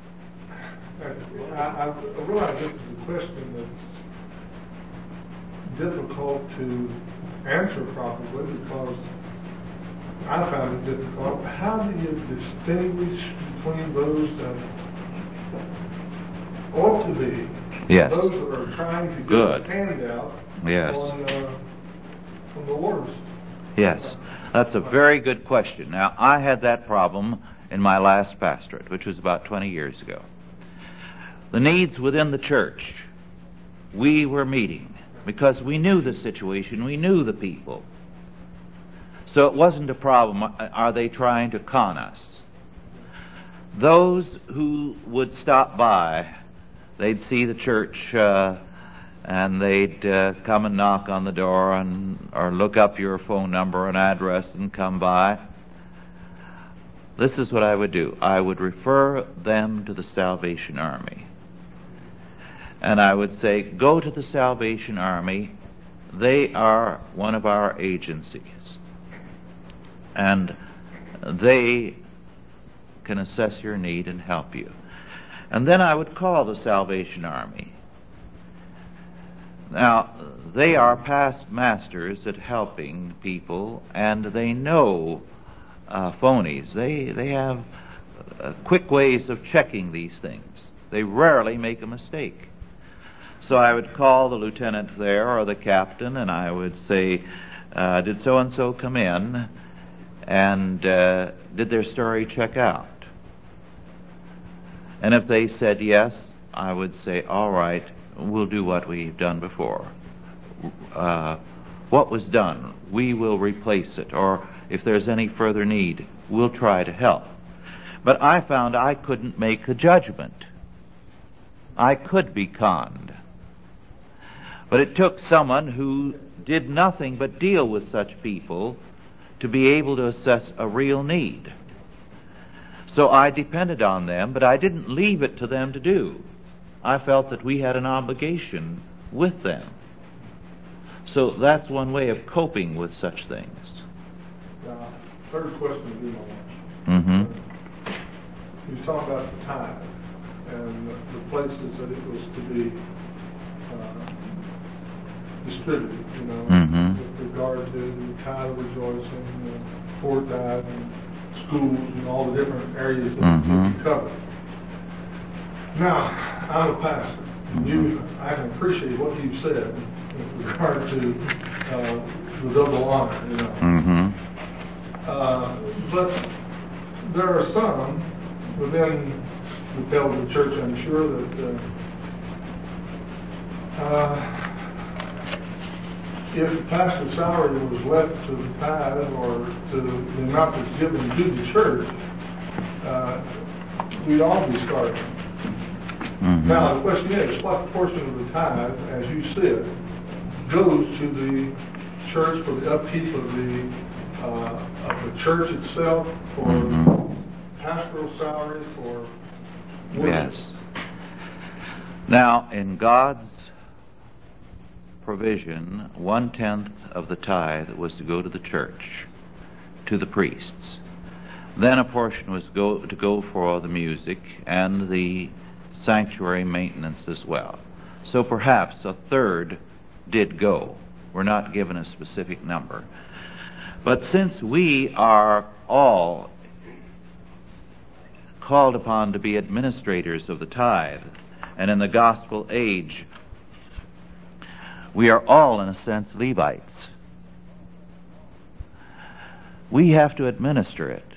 I, I realize this is a question that's difficult to answer properly because I found it difficult. How do you distinguish between those that ought to be, Yes. those that are trying to get Good. a handout Yes. on, uh, from the Lord's? Yes. That's a very good question. Now, I had that problem in my last pastorate, which was about twenty years ago. The needs within the church, we were meeting because we knew the situation, we knew the people. So it wasn't a problem, are they trying to con us? Those who would stop by, they'd see the church uh, and they'd uh, come and knock on the door and or look up your phone number and address and come by. This is what I would do. I would refer them to the Salvation Army. And I would say, go to the Salvation Army. They are one of our agencies. And they can assess your need and help you. And then I would call the Salvation Army. Now, they are past masters at helping people, and they know uh, phonies. They, they have uh, quick ways of checking these things. They rarely make a mistake. So I would call the lieutenant there or the captain, and I would say, uh, did so-and-so come in, and uh, did their story check out? And if they said yes, I would say, all right, we'll do what we've done before. Uh, what was done, we will replace it, or if there's any further need, we'll try to help. But I found I couldn't make the judgment. I could be conned. But it took someone who did nothing but deal with such people to be able to assess a real need. So I depended on them, but I didn't leave it to them to do. I felt that we had an obligation with them. So that's one way of coping with such things. Now, third question would be my Mm-hmm. You talk about the tithe and the places that it was to be uh, distributed, you know, Mm-hmm. with regard to the tithe of rejoicing, the poor tithe, and schools, and all the different areas that Mm-hmm. you cover. Now, I'm a pastor. Mm-hmm. You, I can appreciate what you've said with regard to uh, the double honor, you know. Mm-hmm. Uh, but there are some within the Pelvic Church, I'm sure, that uh, uh, if the pastor's salary was left to the tithe or to the amount that's given to the church, uh, we'd all be starving. Mm-hmm. Now, the question is, what portion of the tithe, as you said, goes to the church for the upkeep of the uh, of the church itself, for Mm-hmm. pastoral salaries, for worship? Yes. Now, in God's provision, one-tenth of the tithe was to go to the church, to the priests. Then a portion was go, to go for the music and the sanctuary maintenance as well. So perhaps a third did go. We're not given a specific number. But since we are all called upon to be administrators of the tithe, and in the gospel age, we are all, in a sense, Levites. We have to administer it.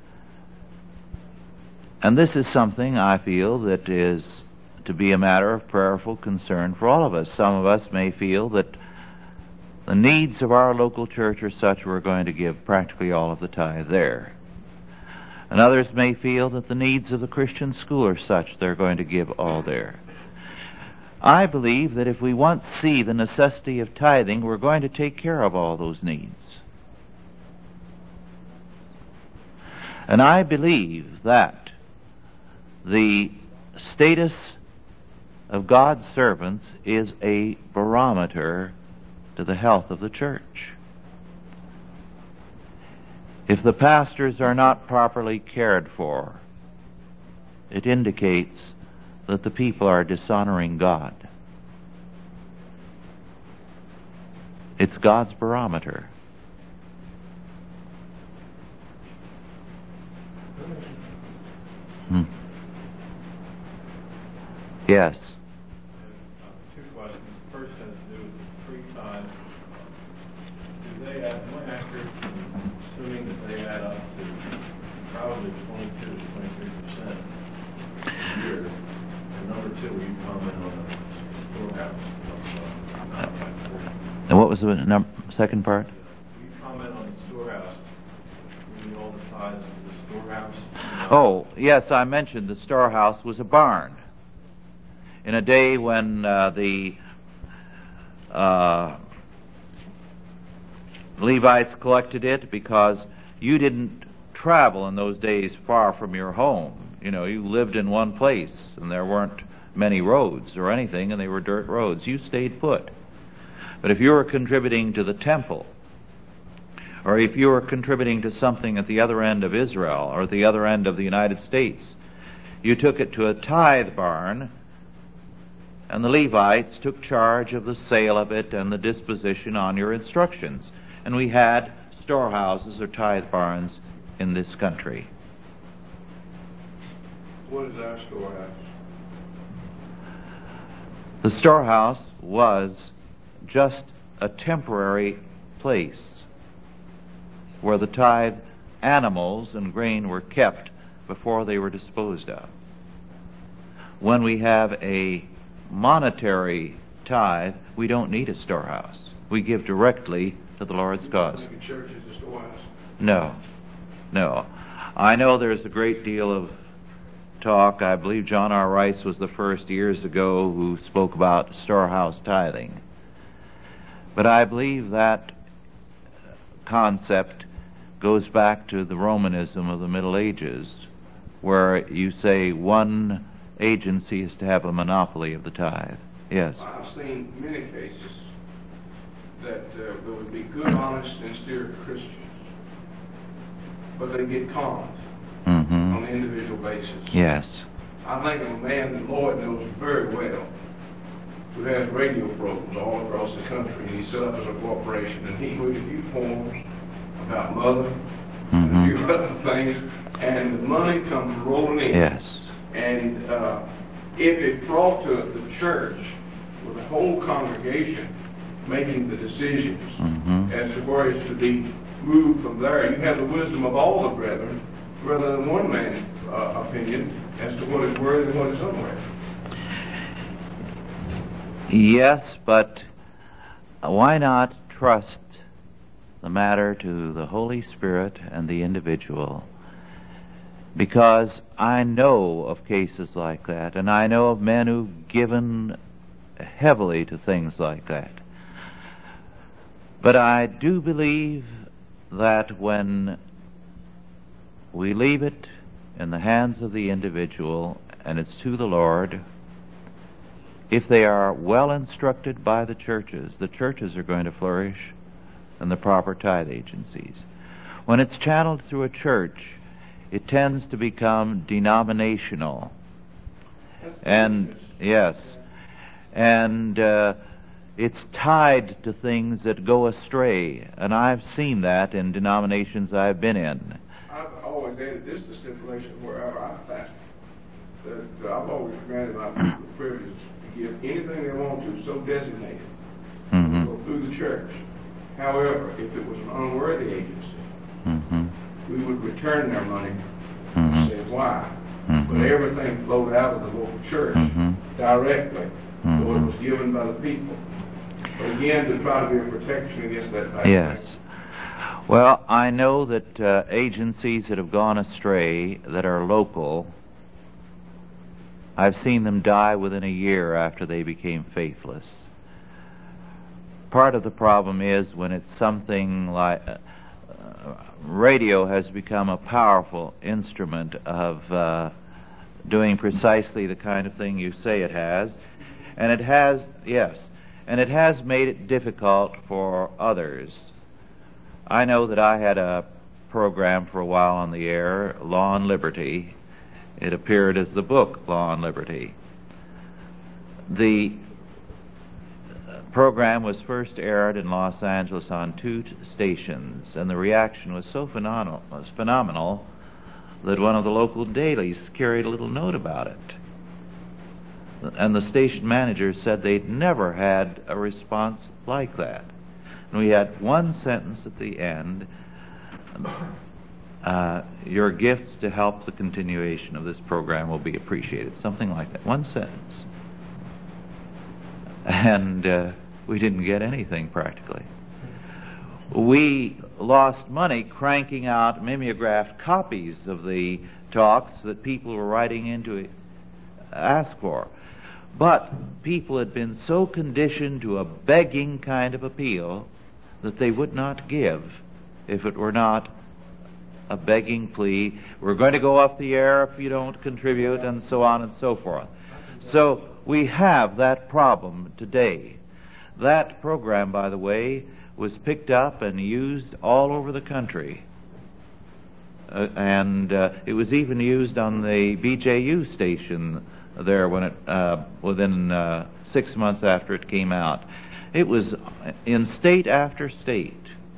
And this is something I feel that is to be a matter of prayerful concern for all of us. Some of us may feel that the needs of our local church are such we're going to give practically all of the tithe there. And others may feel that the needs of the Christian school are such they're going to give all there. I believe that if we once see the necessity of tithing, we're going to take care of all those needs. And I believe that the status of God's servants is a barometer to the health of the church. If the pastors are not properly cared for, it indicates that the people are dishonoring God. It's God's barometer. Hmm. Yes. Two questions. First has to do with the free time. Do they add, am I accurate in assuming that they add up to probably twenty-two to twenty-three percent a year? And number two, will you comment on the storehouse? Of, uh, and what was the num- second part? Will you comment on the storehouse? Bringing all the tithes to the storehouse? Oh, yes, I mentioned the storehouse was a barn. In a day when uh, the uh, Levites collected it, because you didn't travel in those days far from your home. You know, you lived in one place, and there weren't many roads or anything, and they were dirt roads. You stayed put. But if you were contributing to the temple, or if you were contributing to something at the other end of Israel or at the other end of the United States, you took it to a tithe barn, and the Levites took charge of the sale of it and the disposition on your instructions. And we had storehouses or tithe barns in this country. What is our storehouse? The storehouse was just a temporary place where the tithe animals and grain were kept before they were disposed of. When we have a monetary tithe, we don't need a storehouse. We give directly to the Lord's cause. The church is a storehouse. No, no. I know there's a great deal of talk. I believe John R. Rice was the first years ago who spoke about storehouse tithing. But I believe that concept goes back to the Romanism of the Middle Ages, where you say one agency is to have a monopoly of the tithe. Yes. I've seen many cases that uh, there would be good, honest, sincere Christians, but they get conned Mm-hmm. on an individual basis. Yes. I think of a man that the Lord knows very well, who has radio programs all across the country, and he set up as a corporation, and he would review forms about mother, Mm-hmm. and a few other things, and the money comes rolling in. Yes. And uh, if it brought to the church with the whole congregation making the decisions Mm-hmm. as to where it's to be moved from there, you have the wisdom of all the brethren rather than one man's uh, opinion as to what is worthy and what is unworthy. Yes, but why not trust the matter to the Holy Spirit and the individual? Because I know of cases like that, and I know of men who've given heavily to things like that. But I do believe that when we leave it in the hands of the individual and it's to the Lord, if they are well instructed by the churches, the churches are going to flourish and the proper tithe agencies. When it's channeled through a church, it tends to become denominational. And, yes, and uh, it's tied to things that go astray. And I've seen that in denominations I've been in. I've always added this to stipulation wherever I found that uh, I've always granted my people the privilege to give anything they want to, so designated, Mm-hmm. go through the church. However, if it was an unworthy agency, Mm-hmm. we would return their money Mm-hmm. and say why. Mm-hmm. But everything flowed out of the local church Mm-hmm. directly, Mm-hmm. so it was given by the people. But again, to try to be a protection against that type Yes. of thing. Well, I know that uh, agencies that have gone astray that are local, I've seen them die within a year after they became faithless. Part of the problem is when it's something like uh, radio has become a powerful instrument of uh, doing precisely the kind of thing you say it has, and it has, yes, and it has made it difficult for others. I know that I had a program for a while on the air, Law and Liberty. It appeared as the book, Law and Liberty. The program was first aired in Los Angeles on two t- stations, and the reaction was so phenomenal, was phenomenal that one of the local dailies carried a little note about it. And the station manager said they'd never had a response like that. And we had one sentence at the end, uh, your gifts to help the continuation of this program will be appreciated. Something like that. One sentence. And uh, we didn't get anything practically. We lost money cranking out mimeographed copies of the talks that people were writing in to ask for. But people had been so conditioned to a begging kind of appeal that they would not give if it were not a begging plea. We're going to go off the air if you don't contribute, and so on and so forth. So we have that problem today. That program, by the way, was picked up and used all over the country. Uh, and uh, it was even used on the B J U station there when it, uh, within uh, six months after it came out. It was in state after state.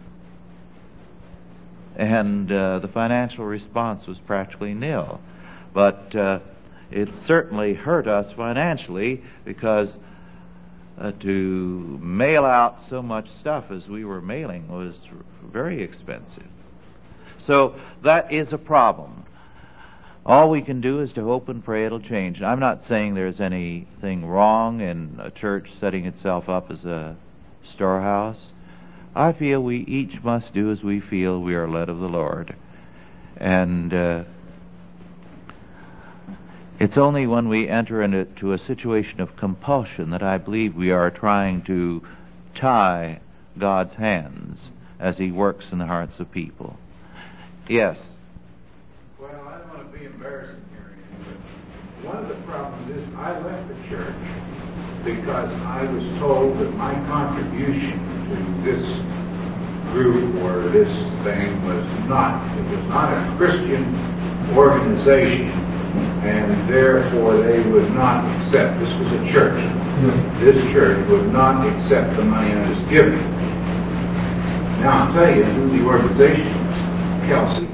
And uh, the financial response was practically nil. But uh, it certainly hurt us financially because uh, to mail out so much stuff as we were mailing was very expensive. So that is a problem. All we can do is to hope and pray it'll change. I'm not saying there's anything wrong in a church setting itself up as a storehouse. I feel we each must do as we feel we are led of the Lord. And uh, it's only when we enter into a situation of compulsion that I believe we are trying to tie God's hands as He works in the hearts of people. Yes? Well, I don't want to be embarrassing here, but one of the problems is I left the church because I was told that my contribution to this group or this thing was not, it was not a Christian organization, and therefore they would not accept, this was a church, this church would not accept the money I was giving. Now I'll tell you who the organization was, Kelsey.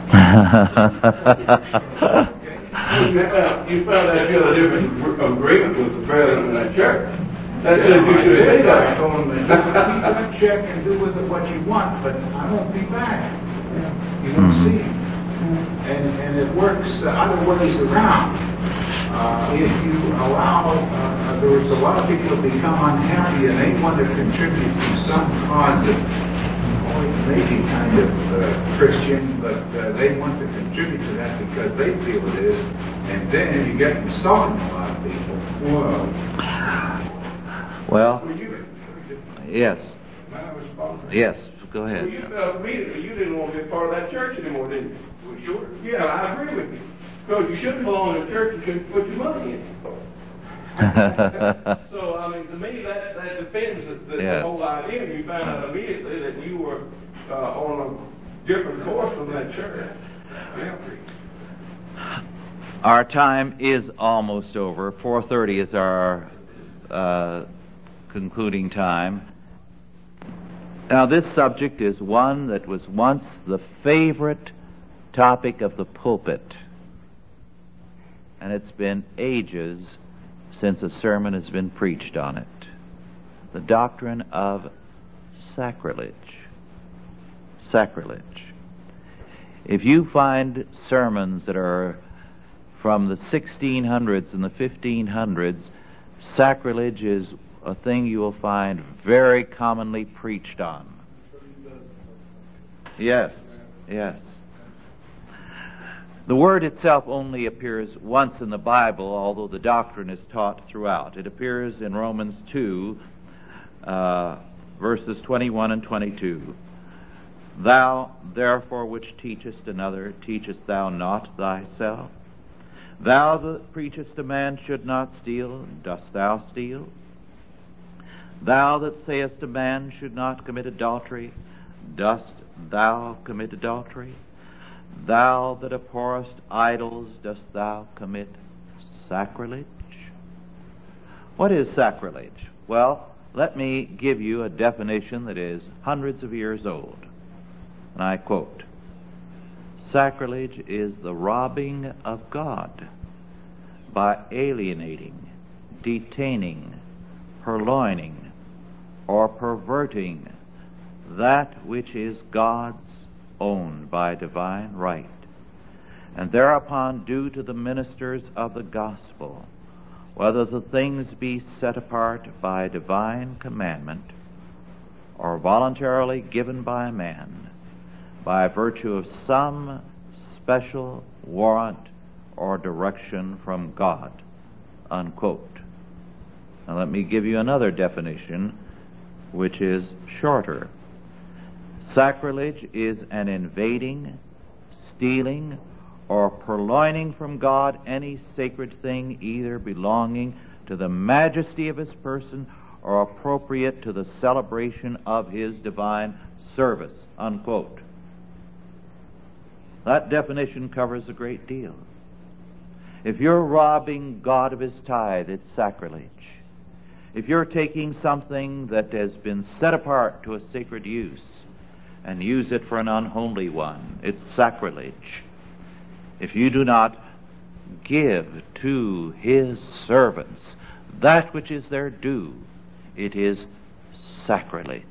You found, you found out you had a different agreement with the president of that church. That said you should have paid that. I told him, keep that check and do with it what you want, but I won't be back. You won't see him. And, and it works uh, other ways around. Uh, if you allow, uh, there was a lot of people that become unhappy and they want to contribute to some cause that maybe kind of uh, Christian, but uh, they want to contribute to that because they feel it is, and then you get insulting a lot of people. Well, well yes. Yes, go ahead. Well, you felt immediately you didn't want to be a part of that church anymore, didn't you? Well, sure. Yeah, I agree with you. Because you shouldn't belong to a church you shouldn't put your money in. So, I mean, to me, that, that defends the, the yes. whole idea. You found out immediately that you were uh, on a different course from that church. Our time is almost over. four thirty is our uh, concluding time. Now, this subject is one that was once the favorite topic of the pulpit. And it's been ages since a sermon has been preached on it. The doctrine of sacrilege. Sacrilege. If you find sermons that are from the sixteen hundreds and the fifteen hundreds, sacrilege is a thing you will find very commonly preached on. Yes, yes. The word itself only appears once in the Bible, although the doctrine is taught throughout. It appears in Romans two, uh, verses twenty-one and twenty-two. Thou, therefore, which teachest another, teachest thou not thyself? Thou that preachest a man should not steal, dost thou steal? Thou that sayest a man should not commit adultery, dost thou commit adultery? Thou that abhorrest idols, dost thou commit sacrilege? What is sacrilege? Well, let me give you a definition that is hundreds of years old. And I quote, sacrilege is the robbing of God by alienating, detaining, purloining, or perverting that which is God's own by divine right, and thereupon due to the ministers of the gospel, whether the things be set apart by divine commandment or voluntarily given by man by virtue of some special warrant or direction from God, unquote. Now let me give you another definition which is shorter. Sacrilege is an invading, stealing, or purloining from God any sacred thing either belonging to the majesty of his person or appropriate to the celebration of his divine service, unquote. That definition covers a great deal. If you're robbing God of his tithe, it's sacrilege. If you're taking something that has been set apart to a sacred use and use it for an unholy one, it's sacrilege. If you do not give to his servants that which is their due, it is sacrilege.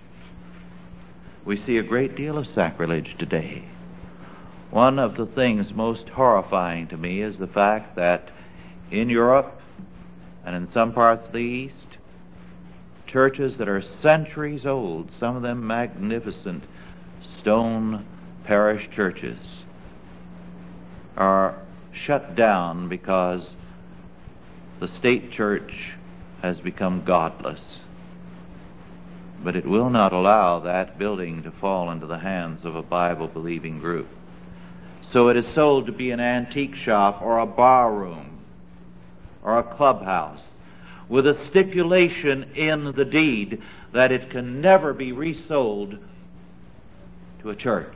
We see a great deal of sacrilege today. One of the things most horrifying to me is the fact that in Europe and in some parts of the East, churches that are centuries old, some of them magnificent stone parish churches, are shut down because the state church has become godless. But it will not allow that building to fall into the hands of a Bible-believing group. So it is sold to be an antique shop or a bar room or a clubhouse with a stipulation in the deed that it can never be resold to a church.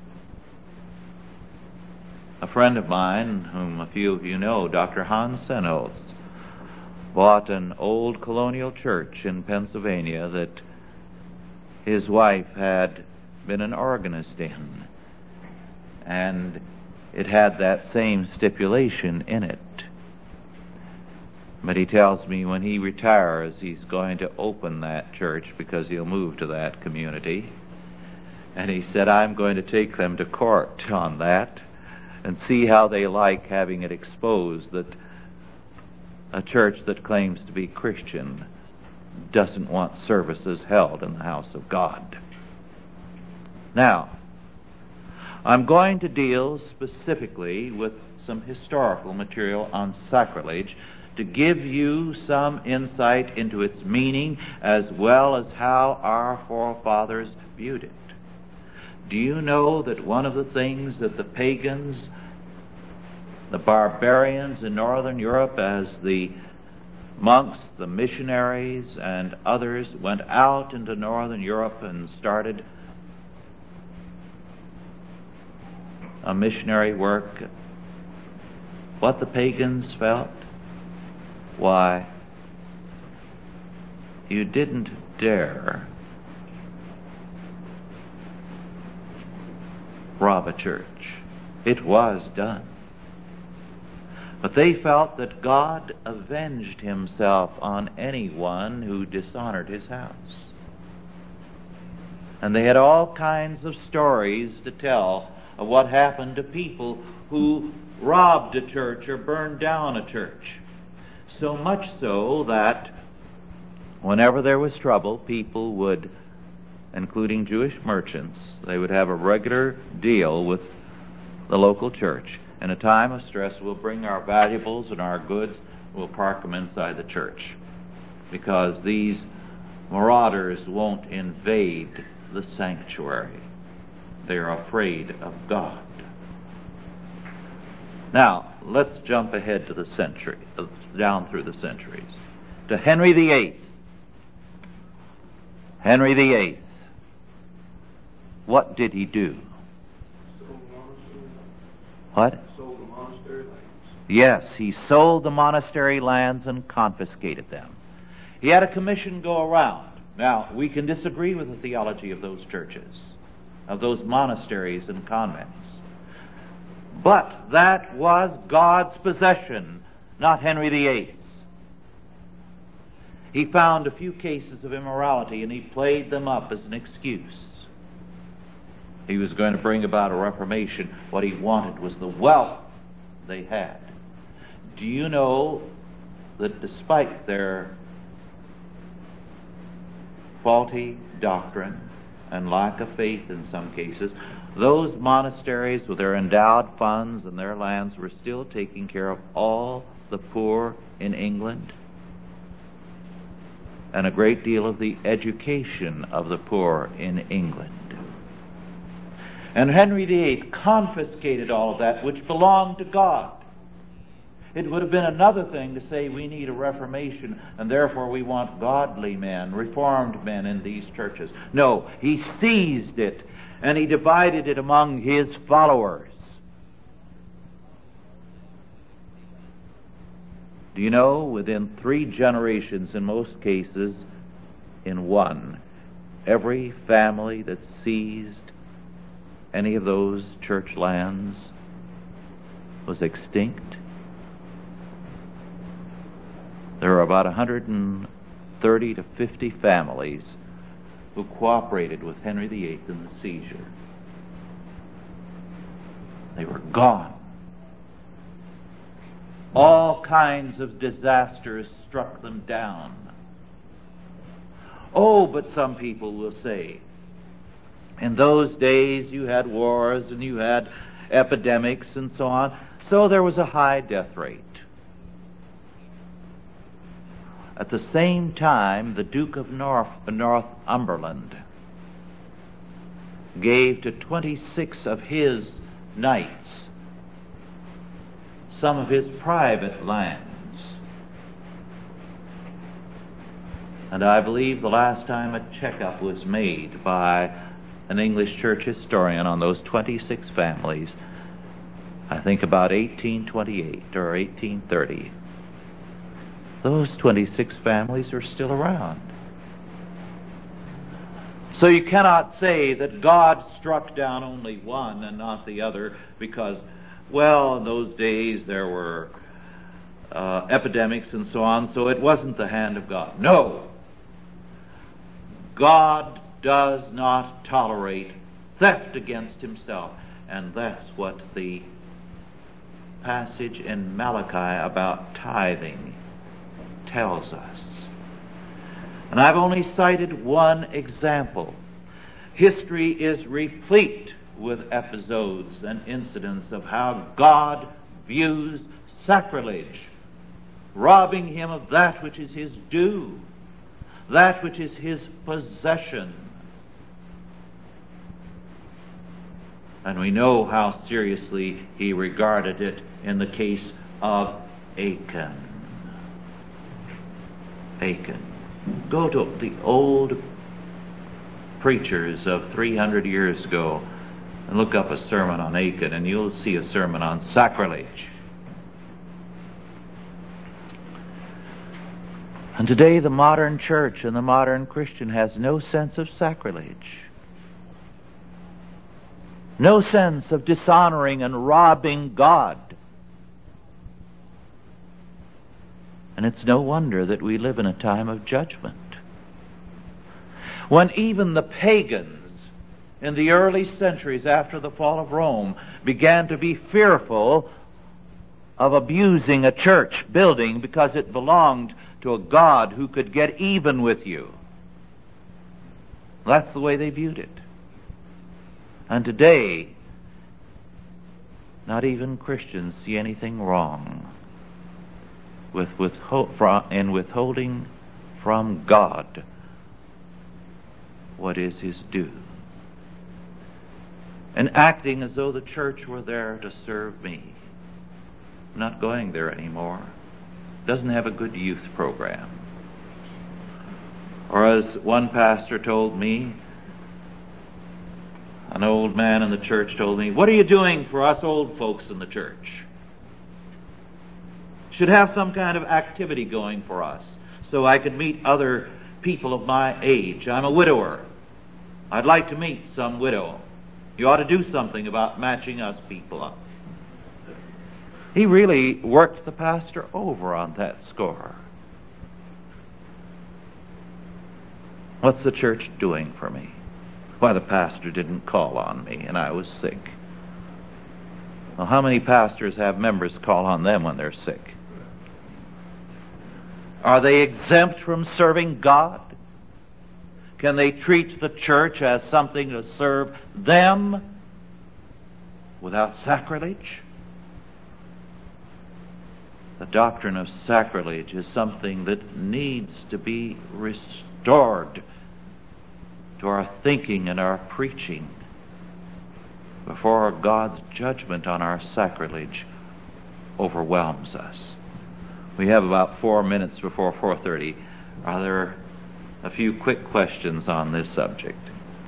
A friend of mine, whom a few of you know, Doctor Hans Senholz, bought an old colonial church in Pennsylvania that his wife had been an organist in, and it had that same stipulation in it. But he tells me when he retires, he's going to open that church because he'll move to that community. And he said, I'm going to take them to court on that and see how they like having it exposed that a church that claims to be Christian doesn't want services held in the house of God. Now, I'm going to deal specifically with some historical material on sacrilege to give you some insight into its meaning as well as how our forefathers viewed it. Do you know that one of the things that the pagans, the barbarians in northern Europe, as the monks, the missionaries, and others went out into northern Europe and started a missionary work, what the pagans felt? Why, you didn't dare rob a church. It was done. But they felt that God avenged himself on anyone who dishonored his house. And they had all kinds of stories to tell of what happened to people who robbed a church or burned down a church. So much so that whenever there was trouble, people would, including Jewish merchants, they would have a regular deal with the local church. In a time of stress, we'll bring our valuables and our goods, we'll park them inside the church, because these marauders won't invade the sanctuary. They are afraid of God. Now, let's jump ahead to the century, down through the centuries, to Henry the Eighth. Henry the Eighth. What did he do? Sold the monastery. What? Sold the monastery lands. Yes, he sold the monastery lands and confiscated them. He had a commission go around. Now, we can disagree with the theology of those churches, of those monasteries and convents. But that was God's possession, not Henry the Eighth's. He found a few cases of immorality and he played them up as an excuse. He was going to bring about a reformation. What he wanted was the wealth they had. Do you know that despite their faulty doctrine and lack of faith in some cases, those monasteries with their endowed funds and their lands were still taking care of all the poor in England and a great deal of the education of the poor in England. And Henry the Eighth confiscated all of that which belonged to God. It would have been another thing to say we need a reformation and therefore we want godly men, reformed men in these churches. No, he seized it and he divided it among his followers. Do you know, within three generations, in most cases, in one, every family that seized any of those church lands was extinct? There are about one hundred thirty to fifty families who cooperated with Henry the Eighth in the seizure. They were gone. All kinds of disasters struck them down. Oh, but some people will say, in those days you had wars and you had epidemics and so on, so there was a high death rate. At the same time, the Duke of North, Northumberland gave to twenty-six of his knights some of his private lands. And I believe the last time a checkup was made by an English church historian on those twenty-six families, I think about eighteen twenty-eight or eighteen thirty, those twenty-six families are still around. So you cannot say that God struck down only one and not the other because, well, in those days there were uh, epidemics and so on, so it wasn't the hand of God. No. God does not tolerate theft against himself. And that's what the passage in Malachi about tithing tells us. And I've only cited one example. History is replete with episodes and incidents of how God views sacrilege, robbing him of that which is his due, that which is his possession. And we know how seriously he regarded it in the case of Achan. Achan. Go to the old preachers of three hundred years ago and look up a sermon on Achan, and you'll see a sermon on sacrilege. And today the modern church and the modern Christian has no sense of sacrilege, no sense of dishonoring and robbing God. And it's no wonder that we live in a time of judgment, when even the pagans in the early centuries after the fall of Rome began to be fearful of abusing a church building because it belonged to a God who could get even with you. That's the way they viewed it. And today, not even Christians, see anything wrong with withhold, from, in withholding from God what is His due, and acting as though the church were there to serve me. I'm not going there anymore. Doesn't have a good youth program. Or as one pastor told me, an old man in the church told me, "What are you doing for us old folks in the church? Should have some kind of activity going for us so I could meet other people of my age. I'm a widower. I'd like to meet some widow. You ought to do something about matching us people up." He really worked the pastor over on that score. What's the church doing for me? Why, the pastor didn't call on me and I was sick. Well, how many pastors have members call on them when they're sick? Are they exempt from serving God? Can they treat the church as something to serve them without sacrilege? The doctrine of sacrilege is something that needs to be restored to our thinking and our preaching before God's judgment on our sacrilege overwhelms us. We have about four minutes before four thirty. Are there a few quick questions on this subject?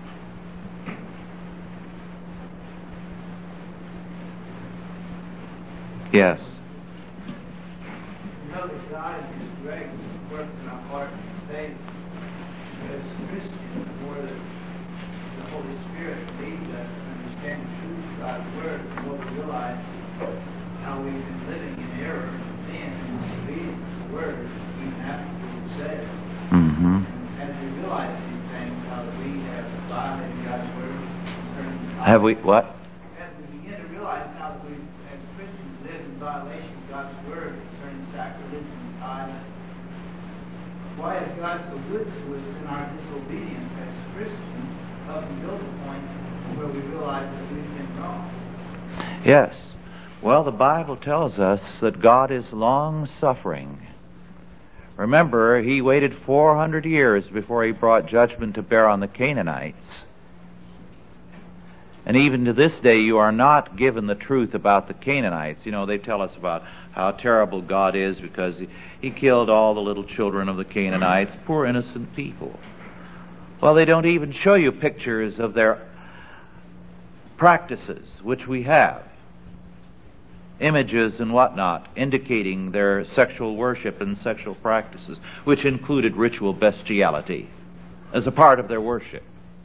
Yes. You know that God in His grace works in our heart and faith as Christians, the more that the Holy Spirit leads us to understand the truth of God's Word, the more we realize how we've been living in error and sin and disobedience to the Word, even after we said it. Mm-hmm. As we realize these things, how that we have violated God's Word concerning the Have we what? As we begin to realize how that we, as Christians, live in violation of God's Word concerning sacrilege and tithe, why is God so good to us in our disobedience as Christians up until the point where we realize that we've been wrong? Yes. Well, the Bible tells us that God is long-suffering. Remember, He waited four hundred years before He brought judgment to bear on the Canaanites. And even to this day, you are not given the truth about the Canaanites. You know, they tell us about how terrible God is because He, he killed all the little children of the Canaanites, poor innocent people. Well, they don't even show you pictures of their practices, which we have. Images and whatnot, indicating their sexual worship and sexual practices, which included ritual bestiality as a part of their worship.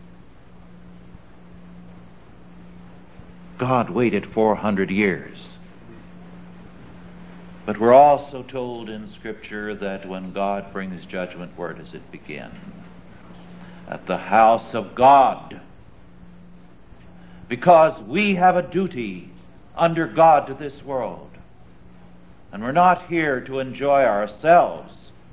God waited four hundred years. But we're also told in Scripture that when God brings judgment, where does it begin? At the house of God. Because we have a duty under God to this world. And we're not here to enjoy ourselves,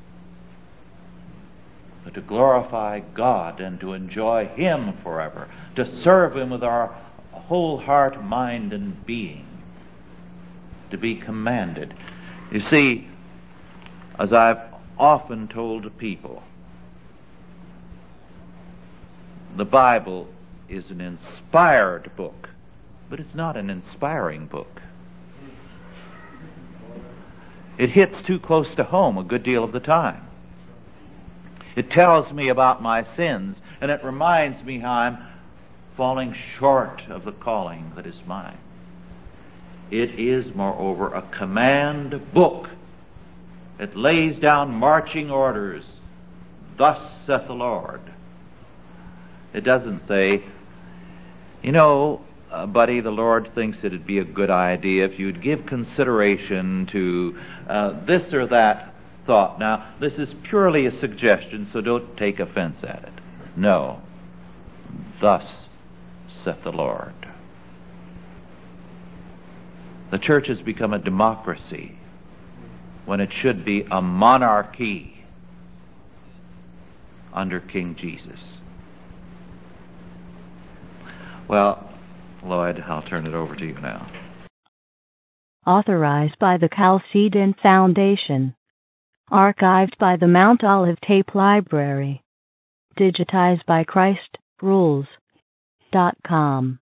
but to glorify God and to enjoy Him forever, to serve Him with our whole heart, mind, and being, to be commanded. You see, as I've often told people, the Bible is an inspired book, but it's not an inspiring book. It hits too close to home a good deal of the time. It tells me about my sins, and it reminds me how I'm falling short of the calling that is mine. It is, moreover, a command book. It lays down marching orders. Thus saith the Lord. It doesn't say, you know, uh, buddy, the Lord thinks it'd be a good idea if you'd give consideration to uh, this or that thought. Now, this is purely a suggestion, so don't take offense at it. No. Thus saith the Lord. The church has become a democracy when it should be a monarchy under King Jesus. Well, Lloyd, I'll turn it over to you now. Authorized by the Chalcedon Foundation. Archived by the Mount Olive Tape Library. Digitized by Christ Rules dot com.